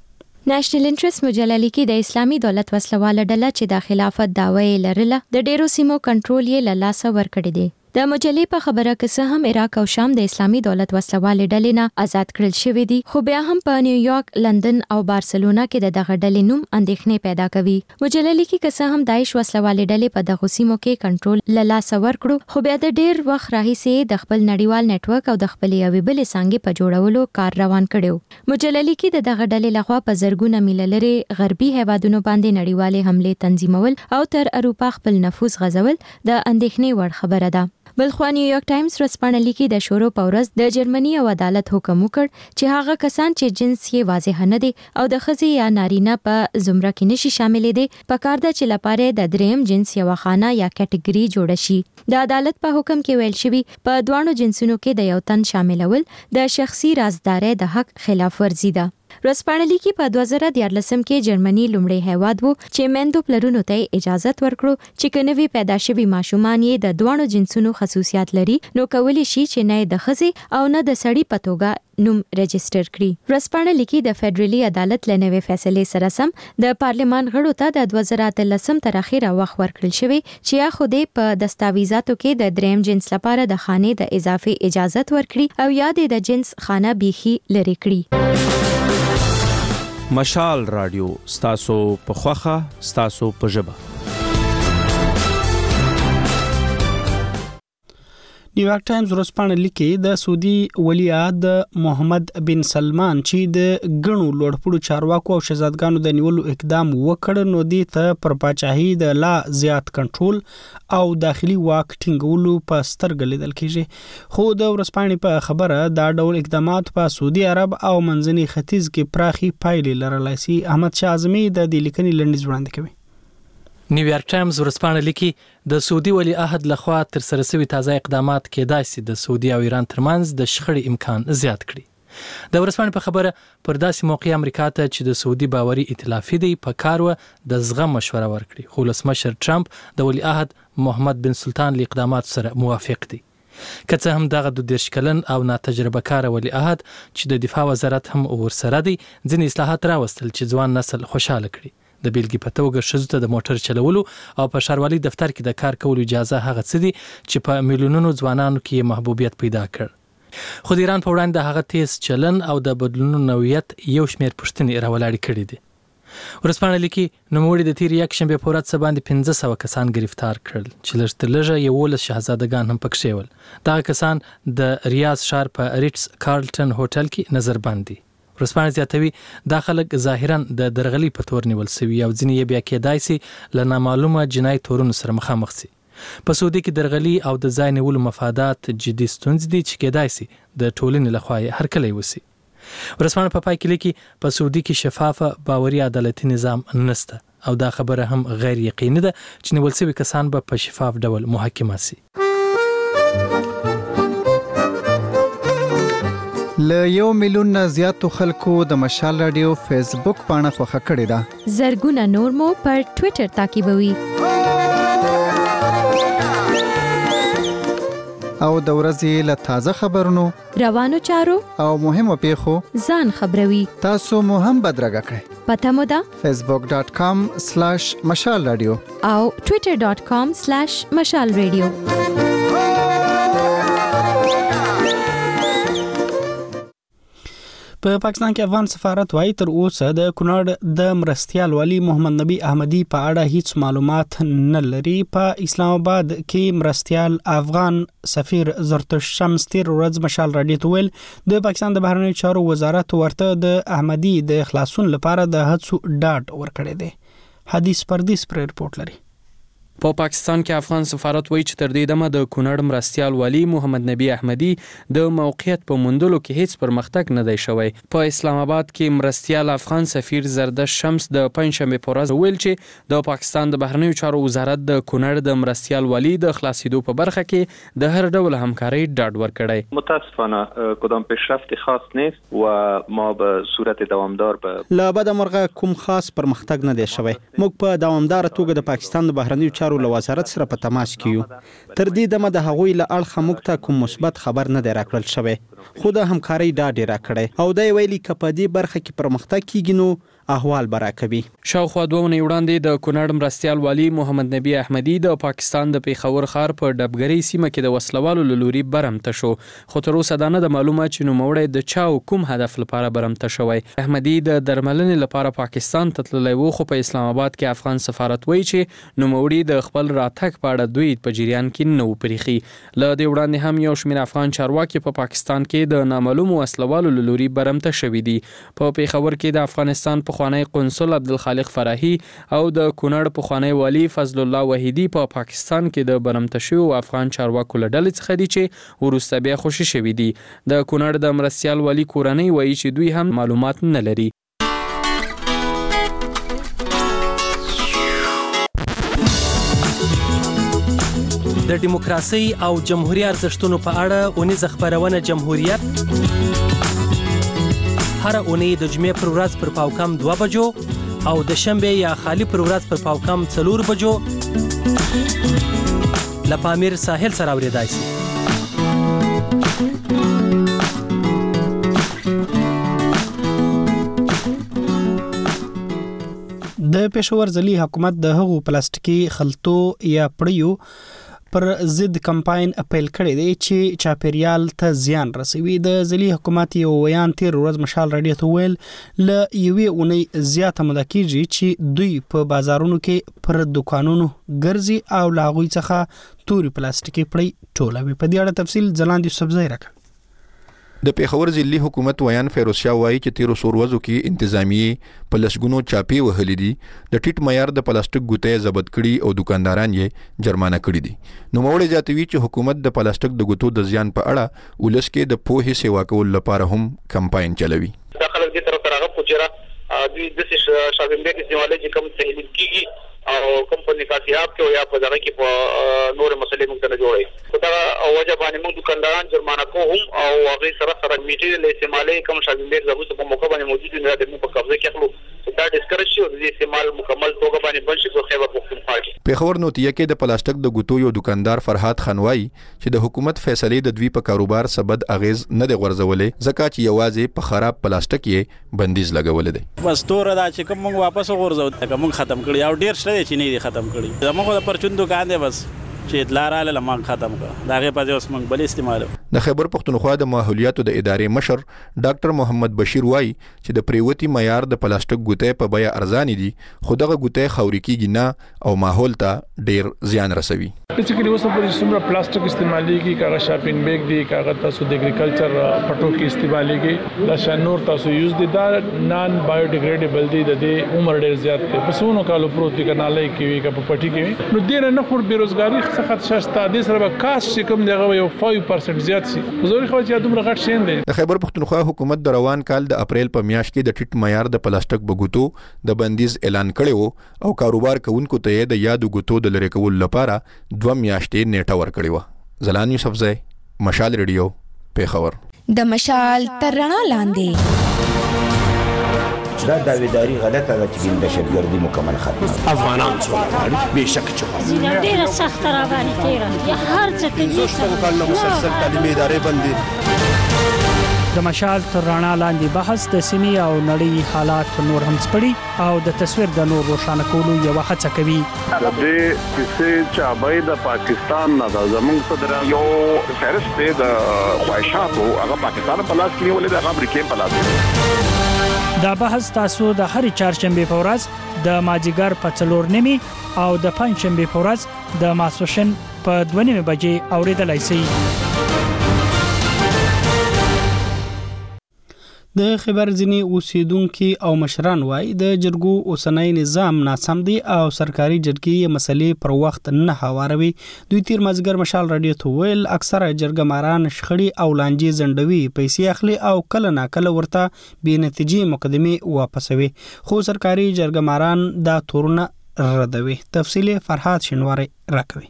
نېشنل انټرست مجله لیکي د اسلامي دولت وسلواله ډله چې د خلافت دعوی لرله د ډیرو سیمو کنټرول یې له لاسه ورکړی دی. د مجلې په خبره کې څه هم عراق او شام د اسلامي دولت وسلوالې ډلې نه آزاد کړل شوی دي خو بیا هم په نیویارک، لندن او بارسلونا کې دغه ډلې نوم اندېښنې پیدا کوي. مجله لیکي که څه هم داعش وسلوالې ډلې په دغه سیمو کې کنټرول له لاسه ورکړو خو بیا د ډیر وخت راهیسې د خپل نړیوال نتورک او د خپل یوې بلې څانګې په جوړولو کار روان کړو. مجله لیکي د دغه ډلې لخوا په زرګونه میله لرې غربي هیوادونو باندې نړیوالې حملې تنظیمول او تر اروپا خپل نفوذ غځول د اندېښنې وړ خبره ده. بلخوا نیویارک ټایمز ورځپاڼه لیکي د شورو په ورځ د جرمني او عدالت حکم وکړ چې هغه کسان چې جنس یې واضح نه دي او د ښځې یا نارینه په زمره کې نشي شاملې دي پکار ده چې لپاره د دریم جنس یو خانه یا کټګوري جوړ شي. د عدالت په حکم کې ویل شوی په دوانو جنسونو کې د یو تن شاملول د شخصي رازدارۍ د حق خلاف ورزي ده. ورځپاڼه لیکي په 2014 کې جرمني لومړی هیواد وو چې میندو پلرونو ته اجازه ورکړو چې کنوي پیدا شوي ماشومان یې د دوانو جنسونو خصوصیات لري نو کولی شي چې نه د ښځې او نه د سړي په توګه نوم رجستر کړي. ورځپاڼه لیکي د فدرالي عدالت له نوې فیصلې سره سم د پارلمان غړو ته د 2013 تر اخره وخت ورکړل شوی چې یا خو دې په دستاویزاتو کې د دریم جنس لپاره د خانې د اضافي اجازه ورکړي او یا د جنس خانه بیخي لري کړي. مشال رادیو ستاسو په خوخه ستاسو په ژبه. نیویارک ټایمز ورځپاڼه لیکي د سعودي ولیعهد محمد بن سلمان چې د ګڼو لوړپوړو چارواکو او شهزادګانو د نیولو اقدام وکړ نو دې ته پر پاچاهي د لا زیات کنټرول او داخلي واک ټینګولو په سترګه لیدل کیږي. خو د ورځپاڼې په خبره دا ډول اقدامات په سعودي عرب او منځني ختیځ کې پراخي پایلې لرلای شي. احمد شاه اعظمي د دې لیکنې لنډیز وړاندې کوي. نیویارک ټایمز ورځپاڼه لیکي د سعودي ولی عهد لخوا تر سره شوي تازه اقدامات کېدای شي د سعودي او ایران ترمنځ د شخړې امکان زیات کړي. د ورځپاڼې په خبره پر داسې موقع امریکا ته چې د سعودي باوري ائتلافي دی په کار و د زغم مشوره ورکړي خو ولسمشر ټرمپ د ولی عهد محمد بن سلطان له اقدامات سره موافق دی. که څه هم دغه 22 کلن او ناتجربه کار ولی عهد چې د دفاع وزارت هم ورسره دی ځینې اصلاحات راوستل چې ځوان نسل خوشاله کړي. د بیلګې په توګه ښځو ته د موټر چلولو او په ښاروالۍ دفتر کې د کار کولو اجازه هغه څه دي چې په میلیونونو ځوانانو کې محبوبیت پیدا کړ. خو د ایران په وړاندې د هغه تیز چلن او د بدلونونو نوعیت یو شمېر پوښتنې راولاړې کړي دي. ورځپاڼه لیکي نوموړي د تیر یکشنبې په ورځ باندې 1500 کسان گرفتار کړل چې لږ تر لږه 11 شهزادګان هم پکښې ول. دغه کسان د ریاض ښار په ریټس کارلټن هوټل کې نظربند دي. ورځپاڼه زیاتوي دا خلک ظاهرا د درغلي په تور نیول شوي او ځینې یې بیا کېدای شي له نامعلومه جنایي تورونو سره مخامخ شي. په سعودي کې درغلي او د ځای نیولو مفادات جدي ستونزې دي چې کېدای شي د ټولنې لخوا یې هرکلی وشي. ورځپاڼه په پای کې لیکي په سعودي کې شفافه باوري عدالتي نظام نشته او دا خبره هم غیر یقیني ده چې نیول شوي کسان به په شفاف ډول محاکمه شي. له 1 میلیون نه زیاتو خلکو د مشال رادیو فیسبوک پاڼه خوښه کړې ده. زرګونه نور مو پر ټوئیټر تعقیبوي. او د ورځې له تازه خبرونو روانو چارو او مهمو پیښو ځان خبروي. تاسو مو هم بدرګه کړئ. پته مو ده facebook.com/مشال رادیو او twitter.com/مشال رادیو. په پاکستان کې افغان سفارت وايي تر اوسه د کونړ د مرستیال والی محمد نبی احمدی په اړه هیڅ معلومات نه لري. په اسلام آباد کې مرستیال افغان سفیر زرتش شمس تیر ورځ مشال رادیو ته ویل د پاکستان د بهرنیو چارو وزارت ورته د احمدی د خلاصون لپاره د هڅو ډاډ ورکړی دی. حدیث پردیس پر رپورټ لري. په پاکستان کې افغان سفارت وایي چې تر دې دمه د کونړ مرستیال والی محمد نبی احمدی د موقعیت په موندلو کې هیڅ پرمختګ نه دی شوی. په اسلام آباد کې مرستیال افغان سفیر زردش شمس د پنځشنبه په ورځ ویل چې د پاکستان د بهرنیو چارو وزارت د کونړ د مرستیال والی د خلاصیدو په برخه کې د هر ډول همکاري ډاډ ورکړی. متاسفانه کدام پیشرفت خاص نیست و ما به صورت دوامدار به لا بعد مرغه کوم خاص پرمختګ نه دی شوی. موږ په دوامدار توګه د پاکستان د بهرنیو چارو له وزارت سره په تماس کې یو. تر دې دمه د هغوی له اړخه موږ ته کوم مثبت خبر نه دی راکړل شوی. خو د همکارۍ ډاډ راکړی او د ویلي ک په دې برخه کې پرمختګ کیږي نو احوال براکوي. شاوخوا 2 ونې وړاندې د کونړ مرستیال والی محمد نبی احمدی د پاکستان د پیښور ښار په ډبګری سیمه کې د وسلوالو لوري برمته شو. خو تر اوسه دا نه د معلومه چې نوموړی د چا او کوم هدف لپاره برمته شوی. احمدی د درملنې لپاره پاکستان ته تللی و خو په اسلام آباد کې افغان سفارت وایي چې نوموړی د خپل راتګ په اړه دوی په جریان کې نه و پریخي. له دې وړاندې هم یو شمېر افغان چارواکي په پاکستان کې د نامعلومو وسلوالو لوري برمته شوي دي. په پیښور کې د افغانستان پخوانی قونسل عبدالخالق فراهی او د کونړ پخوانی والی فضل الله وحیدی په پاکستان کې د برمته شویو افغان چارواکو له ډلې څخه دي چې وروسته بیا خوشي شوي دي. د کونړ د مرستیال والی کورنۍ وایي چې دوی هم معلومات نه لري. د دیموکراسي او جمهوریت ارزښتونو په اړه اونیزه خبرونه جمهوریت هر اونۍ د جمعې پر ورځ پر پاوکم 2 بجو او د شنبه یا خالی پر ورځ پر پاوکم 4 بجو لپامیر ساحل سره اوریدای شي. د پېښور ځلي حکومت د هغو پلاستیکي خلطو یا پړیو پر ضد کمپاین اپیل کړی دی چې چاپیریال ته زیان رسوي. د ځلي حکومت یو ویان تیر ورځ مشال رادیو ته ویل ل یوې اونۍ زیاته موده کېږي چې دوی په بازارونو کې پر دکانونو ګرځي او له هغوی څخه توري پلاستیکي پړی ټولوي. په دې اړه تفصیل ځلاند یوسف زئی راکړ. د پیښور ضلعي حکومت ویان فیروز شاه وایي چې 13 ورځو کې انتظامیه په لسګونو چاپی وهلې دي، د ټیټ معیار د پلاستیک ګوتې ضبط کړي او دکانداران یې جرمانه کړي دي. نو موړې جاتوي چې حکومت د پلاستیک د ګوتو د زیان په اړه ولس کې د پوهې سیوا کول لپاره هم کمپاین چلوي. دا خلک دې طرف راغله پوجرا دوی د شاګردانو کې استعمال چې کوم تحلیل کیږي او کمپنی کاسياب کې او یا په دغه کې په نور مسلې موږ ته جوړي. دا وجه باندې موږ دکانداران جرمانه کوم او هغه سره میټیریل استعمالي کوم شاګردان زموږ په موقع باندې موجود نه د موږ په قبضه کې اخلو. دا ډیسکرش شو د استعمال مکمل توګه باندې بنشي په خیبر پختونخوا. پیښور نوتیه کې د پلاستیک د ګوتو یو دکاندار فرحات خانوای چې د حکومت فیصله د دوی په کاروبار سبد اغیز نه دی غورځولې ځکه چې یوازې په خراب پلاستیک یې بندیز لګولې دي. بس تور دا چې کوم واپس غورځو کوم ختم کړی او ډیر شته چې نه دي ختم کړی. زموږ د پرچون دکان دی بس چې اطلاع رااله لمن ختم کړه دا غي په اوس موږ بل استعمالو. د خیبر پختونخوا د ماحولیاتو د ادارې مشر ډاکټر محمد بشیر وای چې د پریوتی معیار د پلاستیک ګوتې په بیه ارزان دي خو دغه ګوتې خوري کیږي نه او ماحول ته ډیر زیان رسوي. بیسیکلی اوس په څومره پلاستیک استعمالي کی کاغذ شاپینګ بیگ دی کاغذ تاسو د اګریکلچر پټو کې استعمالي کی دا شنور تاسو یوز دي دا نان بایو ډیګریډیبل دي د دې عمر ډیر زیات دی په سونو کالو پروت دي کنالای کی وی کا په پټي کې نو ډیر نه خور بیروزګاری څخه شستا د سره به کاس چې کوم دغه یو 5% زیات شي زوري خو چې دومره غټ شین دی. د خیبر پختونخوا حکومت د روان کال د اپریل په میاشت کې د ټیټ معیار د پلاستیک بغوتو د بندیز اعلان کړو او کاروبار کوونکو ته د یادو غوتو د لری کول لپاره 2 میاشتې نیټه ورکړې و. زلان یوسف زئی مشال ریډیو پیښور. د مشال تر رڼا لاندې دا داویداری غلطه ده چې دهشتګردي مکمل ختمه. افغانان څومره غواړي بېشکه چې غواړي ډېره سخته راباندې تېره یا هر څه کوي. 15 کال مسلسل تعلیمي ادارې بندي. د مشال تر رڼا لاندې بحث د سیمې او نړۍ حالات نور هم سپړي او د تصویر د نور روښانه کولو یو هڅه کوي. د دې کیسې چابای د پاکستان نه د زمونږ صدر یو فهرست د خواهشاتو هغه پاکستان په لاس کې ولې د امریکا په لاس. دا بحث تاسو د هرې چهارشنبه په ورځ د مازیګر په 4:30 او د پنځشنبه په ورځ د ماسپښین په 2:30 بجې اوریدلای شئ. د خبر ځینی اوسیدونکو او مشران وای د جرګو اوسنۍ نظام ناسم دی او سرکاري جرګې مسلې پر وخت نه هواروي. دوی تیر مازګر مشال رادیو ته ویل اکثره جرګه ماران شخړي او لانجې زندوي، پیسې اخلي او کله ناکله ورته بې نتیجې مقدمه واپسوي، خو سرکاري جرګه ماران دا تورونه ردوي. تفصیل فرحات شنواری راکوي.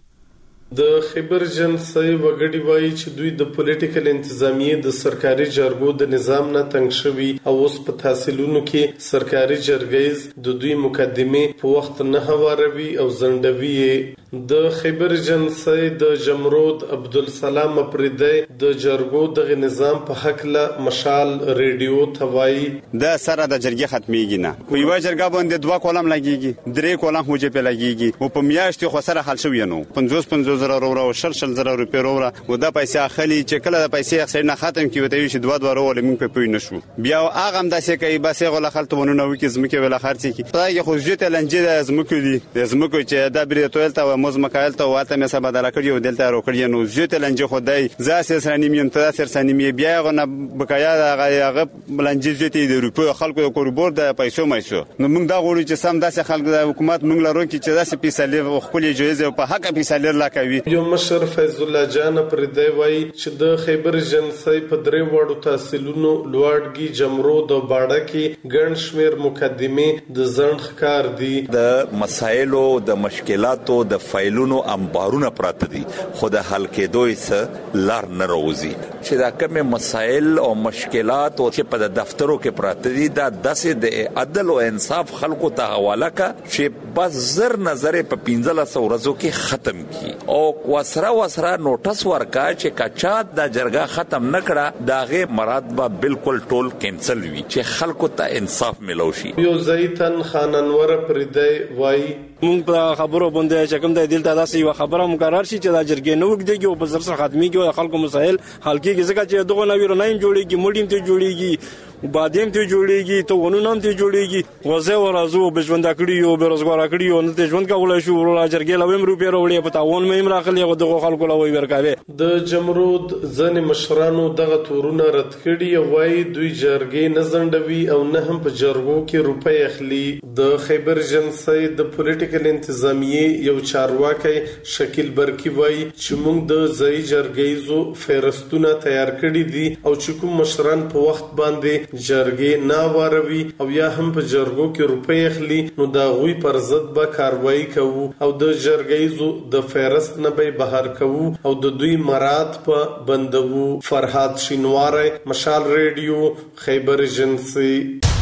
د خبر جنسي وګړي وایي چې دوی د پولیټیکل انتظامیه د سرکاري جرګو د نظام نه تنګ شوي او اوس په تحصیلونو کې سرکاري جرګیز د دوی مقدمه په وخت نه هواروي او زندوي. د خبر جنسي د جمرود عبدالسلام پردی د جرګو د نظام په حق له مشال ریډیو توای د سره د جرګې ختميږي نه یو جرګه باندې 2 کولم لګيږي 3 کولم هوجه په لګيږي او په میاشتې خو سره حل شوی نو 50 زره روپے او 60 روپے وروره و دا پیسې اخلي چې کله د پیسې اخر نه ختم کیږي ته شي 2 ورول موږ په پوي نشو بیا هغه هم داسې کوي بس غل خلته ونه وکي زمکه ولا خرڅي کی پای خو ځته لنجې د زمکه دي زمکه چې دا بری تویلته او مزمکایل ته واته مې سبا دلا کړیو دلته رو کړی نو ځته لنجې خدای زاسه سرنیمیم ته سرنیمې بیا غنه بقایا هغه لنجې ځته د روپو خلکو کوربور د پیسو مایسو نو موږ دا غوړو چې سم داسې خلک د حکومت موږ لرو چې داسې پیسې خپل جایزه په حق پیسې لکوي. یو مشر فیض الله جان پردی وای چې د خیبر جنسي په 3 وړو تحصیلونو لوړګي جمرود او باړه کې ګڼ شمیر مقدمه د ځند ښکار دي. د مسایلو د مشکلاتو د فایلونو انبارونه پراته دي خو د حل کېدو یې لار نه راوځي چې دا کوم مسایل او مشکلات او چې په دفترو کې پراته دي دا داسې د عدل او انصاف خلکو ته حواله کا چې بس زر نظر په 1500 ورځو کې ختم کی او وسره نوټس ورکا چې کچا د جرګه ختم نکړه داغه مراد به بالکل ټول کینسل وي چې خلکو ته انصاف ملوشي. یو زیتن خاننور پردی وای مونږ په خبرو باندې چې کوم د دلته داسې یو خبره مقرر شي چې د جرګې نو وګديږي او په زر سره ختميږي او خلکو مسائل حل کیږي ځکه چې دغه نوې رنایم جوړيږي مولیم ته جوړيږي بادیم ته جوړيږي ته ونونم ته جوړيږي وځه ورازو بجوند کړی یو بیروزګار کړی یو نه ته ژوند کولای شو ورلا جرګې لوم روپې وروړي په تاون مې راخلي او دغه خلکو لوي ورکاوي. د جمرود ځن مشرانو دغه تورونه رد کړي وای دوی جرګې نه زندوي او نه هم په جرګو کې روپې اخلي. د خیبر جنسي د پولیټیکل انتظامیه یو چارواکي شکیل برکی وای چې موږ د ځای جرګیزو فهرستونه تیار کړي دي او چې کوم مشران په وخت باندې جرګې نه واروي او یا هم په جرګو کې روپې اخلي نو دا غوي پر ضد به کاروایی کوو او د جرګیزو د فهرست نه به بهر کوو او د دوی مراد په بندوو. فرحات شینواری مشال ریډیو خیبر جنسي.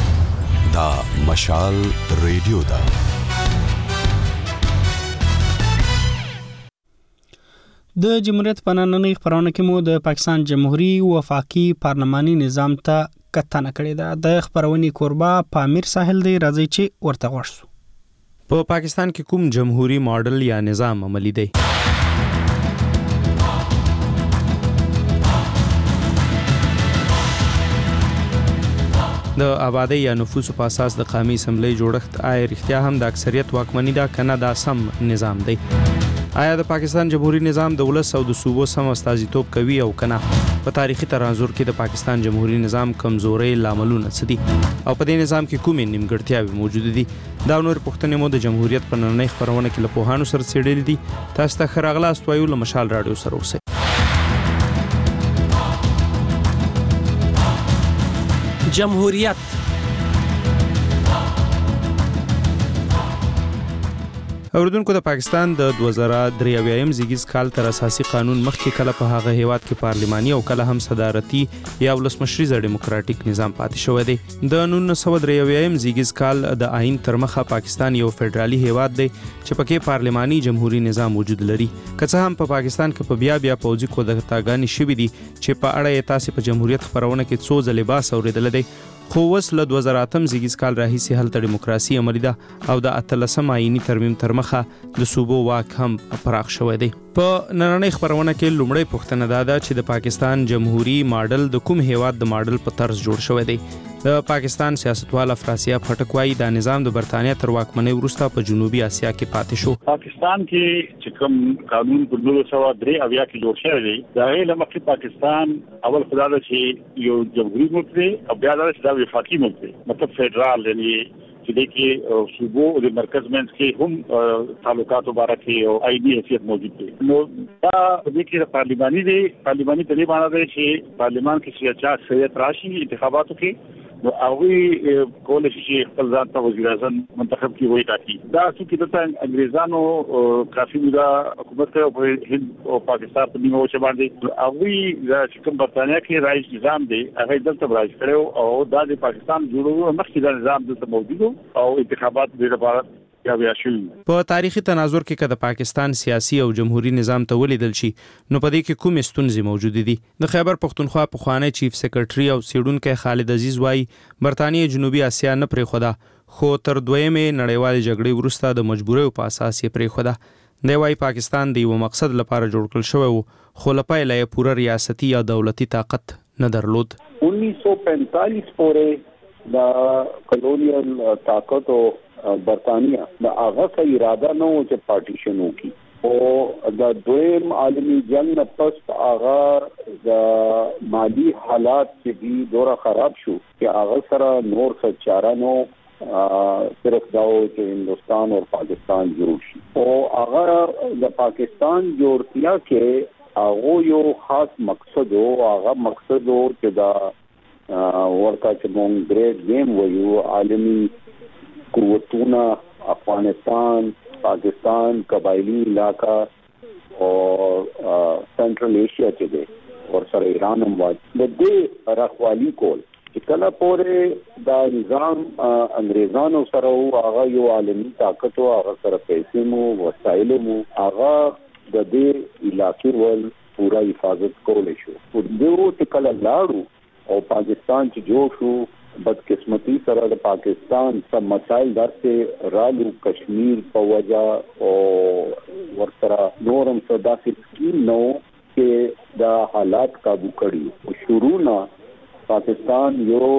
دا مشال ریډیو دا د جمهوریت په نننۍ خبرونه کې مو د پاکستان جمهوریت وفاقي پارلماني نظام ته کتنه کړې ده. د خبرونې کوربه پامیر ساحل دی، راځي چې ورته ورسو. په پاکستان کې کوم جمهوریت ماډل یا نظام عملی دی؟ د آبادی یا نفوسو په اساس د قومي اسمبلی جوړښت آیا رښتیا هم د اکثریت واکمني ده کنه دا سم نظام دی؟ آیا د پاکستان جمهوریت نظام د ولس او د صوبو سم استازیتوب کوي او کنه؟ په تاریخي ترانزور کې د پاکستان جمهوریت نظام کمزوري لاملونه څه دي او په دې نظام کې کومې نیمګړتیاوې موجود دي؟ دا نور پوښتنې مو د جمهوریت په نننۍ خبرونه کې له پوهانو سره څېړلې دي. تاسو ته ښه راغلاست وایو له مشال راډیو سره اوسئ. جمهوریت اوردونکو د پاکستان د 2023 زیږیز کال تر اساسي قانون مخکې کله په هغه هیواد کې پارلماني او کله هم صدارتي یا ولسمشریزه دیموکراتیک نظام پاتې شوی دی. د 1923 زیږیز کال د آئین تر مخه پاکستان یو فدرالي هیواد دی چې پکې پارلماني جمهوریت نظام وجود لري. که څه هم په پاکستان کې په بیا پوځي کودتاګانې شوې دي چې په اړه یې تاسو په جمهوریت خبرونه کې څو ځلې باس اوریدل دي، خو وس له 2008 زیږیز کال راهیسې هلته دیموکراسي عملي ده او د 18 آئینی ترمیم تر مخه د صوبو واک هم پراخ شوی دی. په نننۍ خبرونه کې لومړی پوښتنه دا ده چې د پاکستان جمهوریت ماډل د کوم هیواد د ماډل په طرز جوړ شوی دی. د پاکستان سیاستوال افراسیاب خټک وايي دا نظام د برتانیا تر واکمنۍ وروسته په جنوبي اسیا کې پاتې شو. پاکستان کې چې کوم قانون په 1903 کې جوړ شوی دی دا یې لمخې پاکستان اول خدای د چې یو جمهوریت ملک دی او بیا دا چې دا وفاقي ملک دی، مطلب فدرال یعنی چې د کې صوبو د مرکز منځ کې هم تعلقات مبارکي او آئینی حیثیت موجود دی. نو دا د کې پارلماني دی، پارلماني د دې معنی دی چې پارلمان کې سیاست سیاست راشي انتخاباتو کې نو هغه کولای شي خپل ځان ته وزیر اعظم منتخب کی وای ټاکي. دا چې د انګریزانو کافي مودا حکومت په هند او پاکستان په نیمه وچه باندې هغه چې کوم برتانیا کې رئیس نظام دی هغه دلته راځي کړو او دا د پاکستان جوړولو مخکې د نظام دلته موجود او انتخابات د لپاره په تاریخي تناظر کې کله پاکستان سیاسي او جمهوریت نظام ته ولیدل شي نو په دې کې کوم ستونزې موجود دي. د خیبر پښتونخوا پخوانی چیف سیکریټري او سیډونکو خالد عزیز وايي برتانیې جنوبي اسیا نه پرېخوده خو تر دویمې نړیوالې جګړې وروسته د مجبوریو په اساس یې پرېخوده. دی وايي پاکستان د یو مقصد لپاره جوړ کړل شوی و خو لپاره یې پوره ریاستي یا دولتي طاقت نه درلود. 1945 پورې د کلونیل طاقت او برطانیہ دا هغه کا اراده نه و چې پارټیشن وکړي او د دویم عالمي جنگ نه پس هغه د مالی حالات چې دی ډوره خراب شو چې هغه سره نور څه چاره نو صرف داو چې هندستان او پاکستان جوړ شي او هغه د پاکستان جوړتیا کې هغه یو خاص مقصد او هغه مقصد او چې دا ورته چې مونږ ګریډ گیم وایو عالمي قوتونه افغانستان، پاکستان، قبایلی علاقہ اور سینټرل ایشیا کې دي او سره ایران هم وایي د دې رخوالي کول چې کله پورې دا نظام انګریزانو سره او هغه یو عالمي طاقت او هغه سره پیسې مو وسایل مو هغه د دې علاقې ول پورا حفاظت کولای شو. او دغه کله لاړو او پاکستان چې جوړ شو بدقسمتی سره د پاکستان سم مسائل درته رالو کشمیر په وجہ او ورسره نورم صدا سکیم نو کې دا حالات قابو کړي او شروع نه پاکستان یو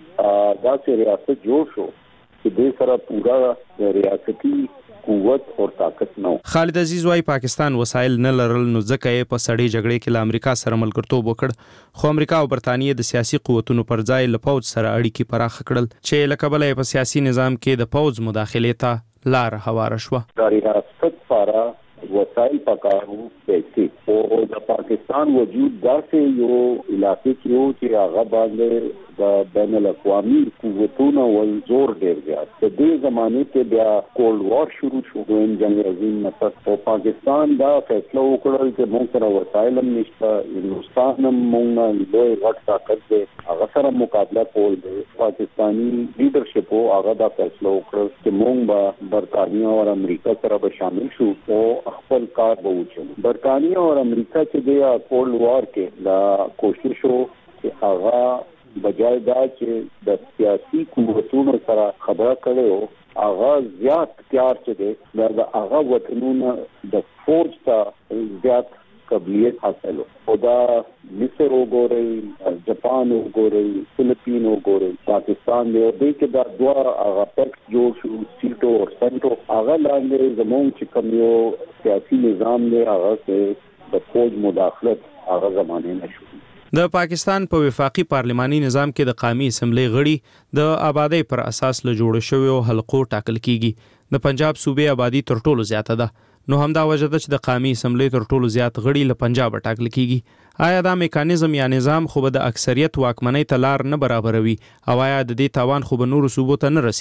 داسې ریاست جوړ شو چې د سره پورا ریاستي قوت او طاقت نو. خالد عزیز وايي پاکستان وسایل نه لرل نو ځکه یې په سړې جګړې کې له امریکا سره ملګرتوب وکړ خو امریکا او برتانیې د سیاسي قوتونو پر ځای له پوځ سره اړیکې پراخ کړل چې له کبله په سیاسي نظام کې د پوځ مداخلې ته لار هواره شوه. د ریاست لپاره وسایل پکارو پیسې او د پاکستان وجود داسې یو علاقې کې یو چې هغه باندې د بین الاقوامي قوتونو ول زور ډیر زیات د دې زمانه کې بیا کولډ وار شروع شو دویم جنگ عظیم نه پس او پاکستان دا فیصله وکړل چې موږ سره وسایل هم نشته هندوستان هم موږ دوی غټ طاقت دی هغه سره مقابله کول دی. پاکستانی لیډرشپ هغه دا فیصله وکړل چې موږ به برتانیہ او امریکا سره به شامل شو او خپل کار به وکړو. برتانیہ او امریکا چې د کولډ وار کې دا کوشش وو چې هغه بجای دا چې د سیاسي قوتونو سره خبره کړو هغه زیات تیار چې دی دا هغه وطنونه د فوج ته زیات قبلیت حاصلو او دا مصر وګورئ جاپان وګورئ فلپین وګورئ پاکستان دی او دې کې دا دوه هغه پکس جوړ شو سیټو او سنټو هغه لاندې زموږ چې کوم یو سیاسي نظام دی هغه کې د فوج مداخلت هغه زمانه نشو. د پاکستان په وفاقي پارلماني نظام کې د قومي اسمبلی غړي د آبادی پر اساس له جوړ شویو حلقو ټاکل کیږي. د پنجاب صوبې آبادی تر ټولو زیاته ده نو همدا وجه ده چې د قومي اسمبلی تر ټولو زیات غړي له پنجاب ټاکل کیږي. آیا دا میکانیزم یا نظام خو به د اکثریت واکمنۍ ته لار نه برابروي او آیا د دې تاوان خو به نورو صوبو ته نه رسي؟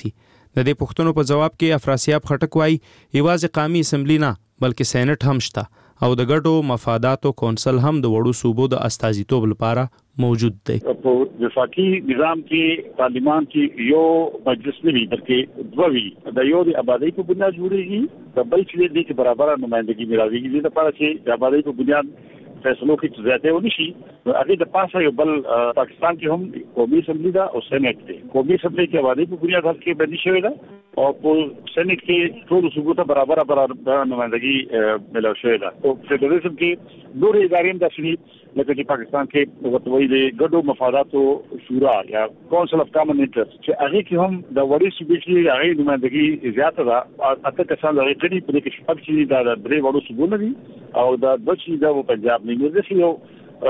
د دې پوښتنو په جواب کې افراسیاب خټک وایي یوازې قومي اسمبلی نه بلکې سېنات هم شته او د ګډو مفاداتو کونسل هم د وړو صوبو د استازیتوب لپاره موجود دی. په وفاقي نظام کې پارلیمان کې یو مجلس نه وي بلکې دوه وي. د یو د آبادی په بنیاد جوړیږي، د بل چې د برابر نمائندګي ملاويږي. د لپاره چې د آبادی په بنیاد فیصلو کې زیاته ونی شي، هغه د پاسه یو بل پاکستان کې هم قومي اسمبلی دا او سېنات دی. قومي اسمبلی کې آبادی په بنیاد حل کې بدلی شوی دا او په سېنات کې ټول صوبو ته برابر نمائندګي ملاو شوی دا. او فدراليزم کې نور ادارې هم داسې لکه چې پاکستان کې وتوي د ګډو مفاداتو شورا یا کونسل اف کامن انټرست چې هغه کې هم د وړي صوبې کې هغه نمائندګي زیاته ده. اته کسان لري چې په دې کې شپږ چې دا درې وړو صوبونه دي او دا بچي دا په پنجاب نه دی. یو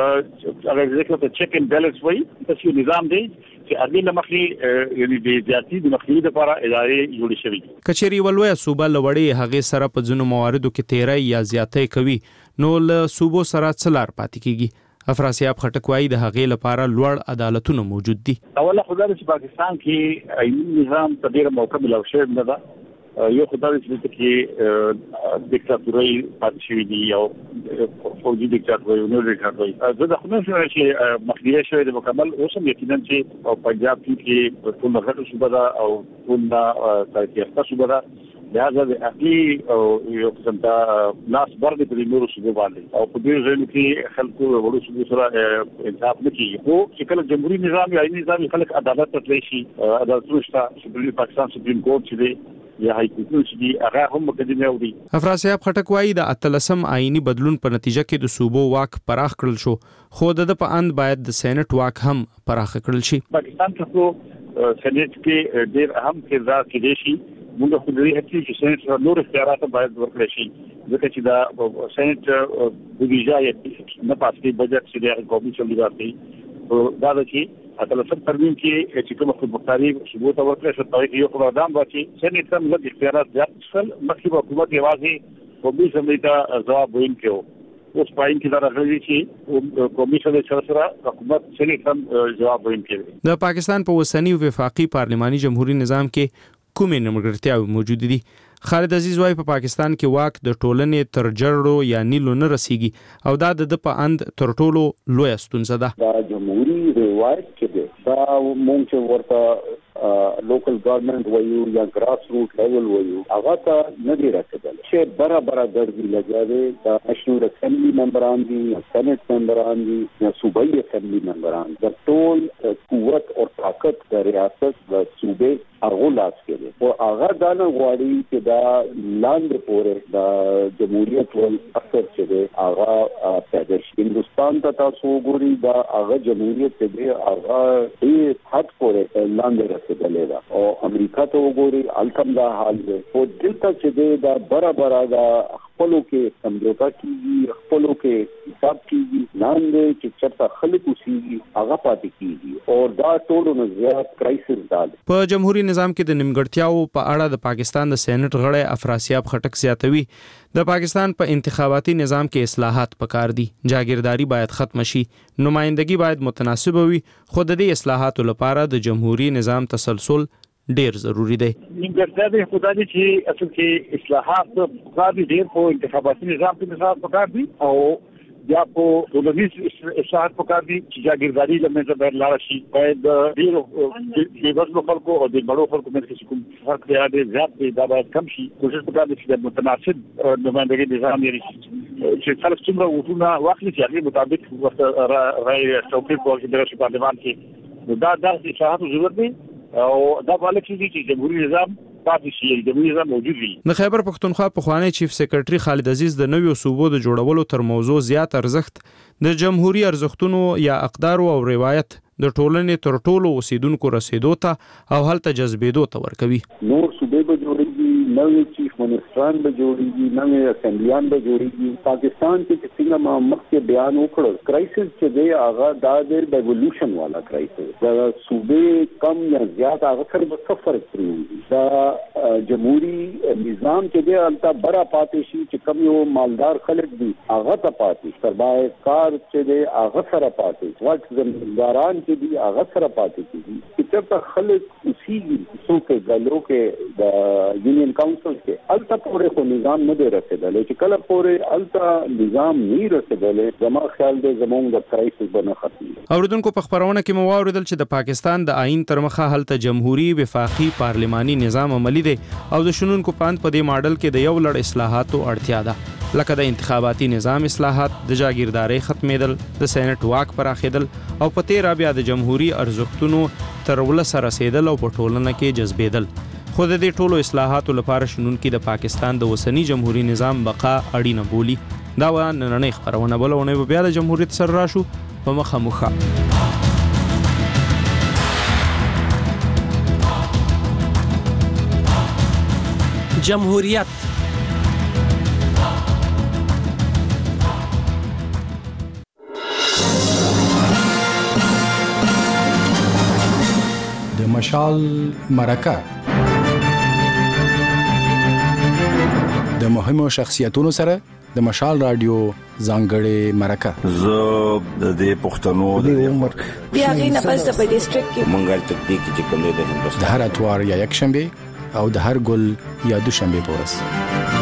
هغه ځکه ته چیک اینڈ بیلنس وایي چې نظام دی چې هغه لمخې یعنی د زیاتی د مخنیوي لپاره ادارې جوړې شوې. کچېری ولوي صوبه لوړې هغه سره په ځینو مواردو کې تیرای یا زیاتې کوي نو له صوبو سره څلار پاتې کیږي. افراسیاب خټک وایي د هغې لپاره لوړ عدالتونه موجود دي. اوله خدای چې پاکستان کې آئینی نظام په ډیره موقع ملو شوی نه ده. یو خدای چې کې دیکتاتوري پاتې شوی دی او فوجي دیکتاتوري نو دیکتاتوري زه د خپل چې مخنیوي شوی د مکمل اوسم یقینا چې پنجاب کې ټول مغرب صوبه ده او ټول تاریخي صوبه ده. لہذا د اخلي او یو قسم ته لاس برد په نورو صوبو باندې او په دې ځای کې خلکو وړو صوبو سره انصاف نه کوي. خو چې کله جمهوریت نظام یا آئینی نظام خلک عدالت ته تللی شي، عدالتونه شته، سپریم پاکستان سپریم کورټ چې دی یا هاي کورټ چې دی هغه هم مقدمه وړي. افراسیاب خټک وایي د اتلسم آئینی بدلون په نتیجه کې د صوبو واک پراخ کړل شو، خو د په اند باید د سېنات واک هم پراخ کړل شي. پاکستان ته سېنات کې ډېر اهم کردار کې شي. موږ خو دې هڅې چې سېنات نور اختیارات باید ورکړي شي، ځکه چې دا سېنات بودیجه نه پاتې بجټ چې د قومي چلې راځي دا چې اتلسم ترمیم کې چې کوم خودمختاري صوبو ته ورکړي شو تاریخ یو قرارداد واچي سېنات هم لږ اختیارات زیات شول. مخکې حکومت یوازې قومي اسمبلی ته ځواب ویونکی و. اوس پاین کې دا راغلي چې قومي اسمبلی سره حکومت سېنات هم ځواب ویونکی دی. د پاکستان په اوسنی وفاقي پارلماني جمهوریت نظام کې کومې نیمګړتیاوې موجود دي؟ خالد عزیز وايي په پاکستان کې واک د ټولنې تر جړړو یا نیلو نه رسیږي او دا د په اند تر ټولو لوی ستونزه ده. دا جمهوریت روایت کې ده دا مونږ چې ورته لوکل ګورنمنت وایو یا ګراس روټ لیول وایو هغه ته نه دی رسیدل چې برابر ګرځي لګیاوي دا نېشنل اسمبلی ممبران دي، سېنات ممبران دي یا صوبایي اسمبلی ممبران د ټول قوت او طاقت د ریاست د صوبې هغه لاس کې دي او هغه دا نه غواړي چې دا لاندې پورې د جمهوریت ول اثر چې دی هغه پیدا شي. هندستان ته تاسو وګورئ دا هغه جمهوریت چې دی هغه ډېر حد پورې لاندې رسېدلی ده او امریکا ته وګورئ هلته دا حال دی. او دلته چې دی دا برابر دا خپلو کې سمجوتا کیږي، خپلو کې حساب کیږي، لاندې چې چرته خلک اوسېږي هغه پاتې کیږي او دا ټولو نه زیات کرایسس ده. په جمهوریت نظام کې د نیمګړتیاو په اړه د پاکستان د سېنات غړی افراسیاب خټک زیاتوي د پاکستان په انتخاباتي نظام کې اصلاحات پکار دي. جاگیرداری باید ختم شي، نمائندګي باید متناسب وي، خو د دې اصلاحاتو لپاره د جمهوریت نظام تسلسل ډیر ضروری دی. نیمګړتیا د خدای چې اصل کې اصلاحات په ډیر په انتخاباتي نظام کې نظام پکار دي او یا په ټولنیز اصلاحات پکار دي چې جاگیرداری لمنځه باید لاړ شي. باید ډیر د وزن خلکو او د بڑو خلکو کې کوم فرق دی ډیر زیات دی دا باید کم شي. کوشش پکار دي چې متناسب نمائندګي نظام یې چې خلک څومره وټونه واخلي چې هغه مطابق رائے توفیق ورکړي د پارلمان کې. دا د اصلاحاتو ضرورت دی او دا باندې چې جمهوریت نظام پاتې شي، جمهوریت نظام موجود وي. د خیبر پښتونخوا پخوانی چیف سیکریټري خالد عزیز د نویو صوبو د جوړولو تر موضوع زیات ارزښت د جمهوریت ارزښتونو یا اقدار او روایت د ټولنې تر ټولو اوسیدونکو رسیدو ته او هلته جذبېدو ته ورکوي. نور صوبې به جوړېږي، نوې چیف منسټران به جوړیږي، نوې اسمبلیان به جوړیږي. پاکستان کې څنګه ما مخکې بیان وکړ کرایسس چې دی هغه د ریولوشن والا کرایسس د صوبې کم یا زیات هغه سره به سفر کوي. دا جمهوریت نظام چې دی البته برا پاتې شي چې کم یو مالدار خلک دي هغه ته پاتې، سرمایه کار چې دی هغه سره پاتې، وخت زمینداران چې دي هغه سره پاتې کیږي. چې ته خلک اوسېږي څوک غلو کې د یونین کونسل کې البته پورې خو نظام نه دی رسیدلی، چې کله پورې البته نظام نه رسیدلی زما خیال دی زموږ د کرایسس به نه ختمېږي. اوریدونکو په خبرونه کې مو واوریدل چې د پاکستان د آئین تر مخه هلته جمهوریت وفاقي پارلماني نظام عملی دی او د شنونکو پاند په دې ماډل کې د یو لړ اصلاحاتو اړتیا ده، لکه د انتخاباتي نظام اصلاحات، د جاگیردارۍ ختمېدل، د سېنات واک پراخېدل او په تیره بیا د جمهوریت ارزښتونو تر ولسه رسېدل او په ټولنه کې جذبېدل. خو د دې ټولو اصلاحاتو لپاره شنونکي د پاکستان د اوسني جمهوریت نظام بقا اړینه بولي. دا و نننۍ خبرونه، بله اونۍ به بیا د جمهوریت سره راشو په مخه مخه. جمهوریت د مشال مرکه د مهمو شخصیتونو سره د مشال رادیو ځانګړې مرکه. زه د دې پښتنو د عمر بیا غینه پس په ډیسټریکټ کې منګل تکتیک چې کوم د هندوستان د هر اتوار یا یک شنبه او د هر ګل یا دوشنبه په ورځ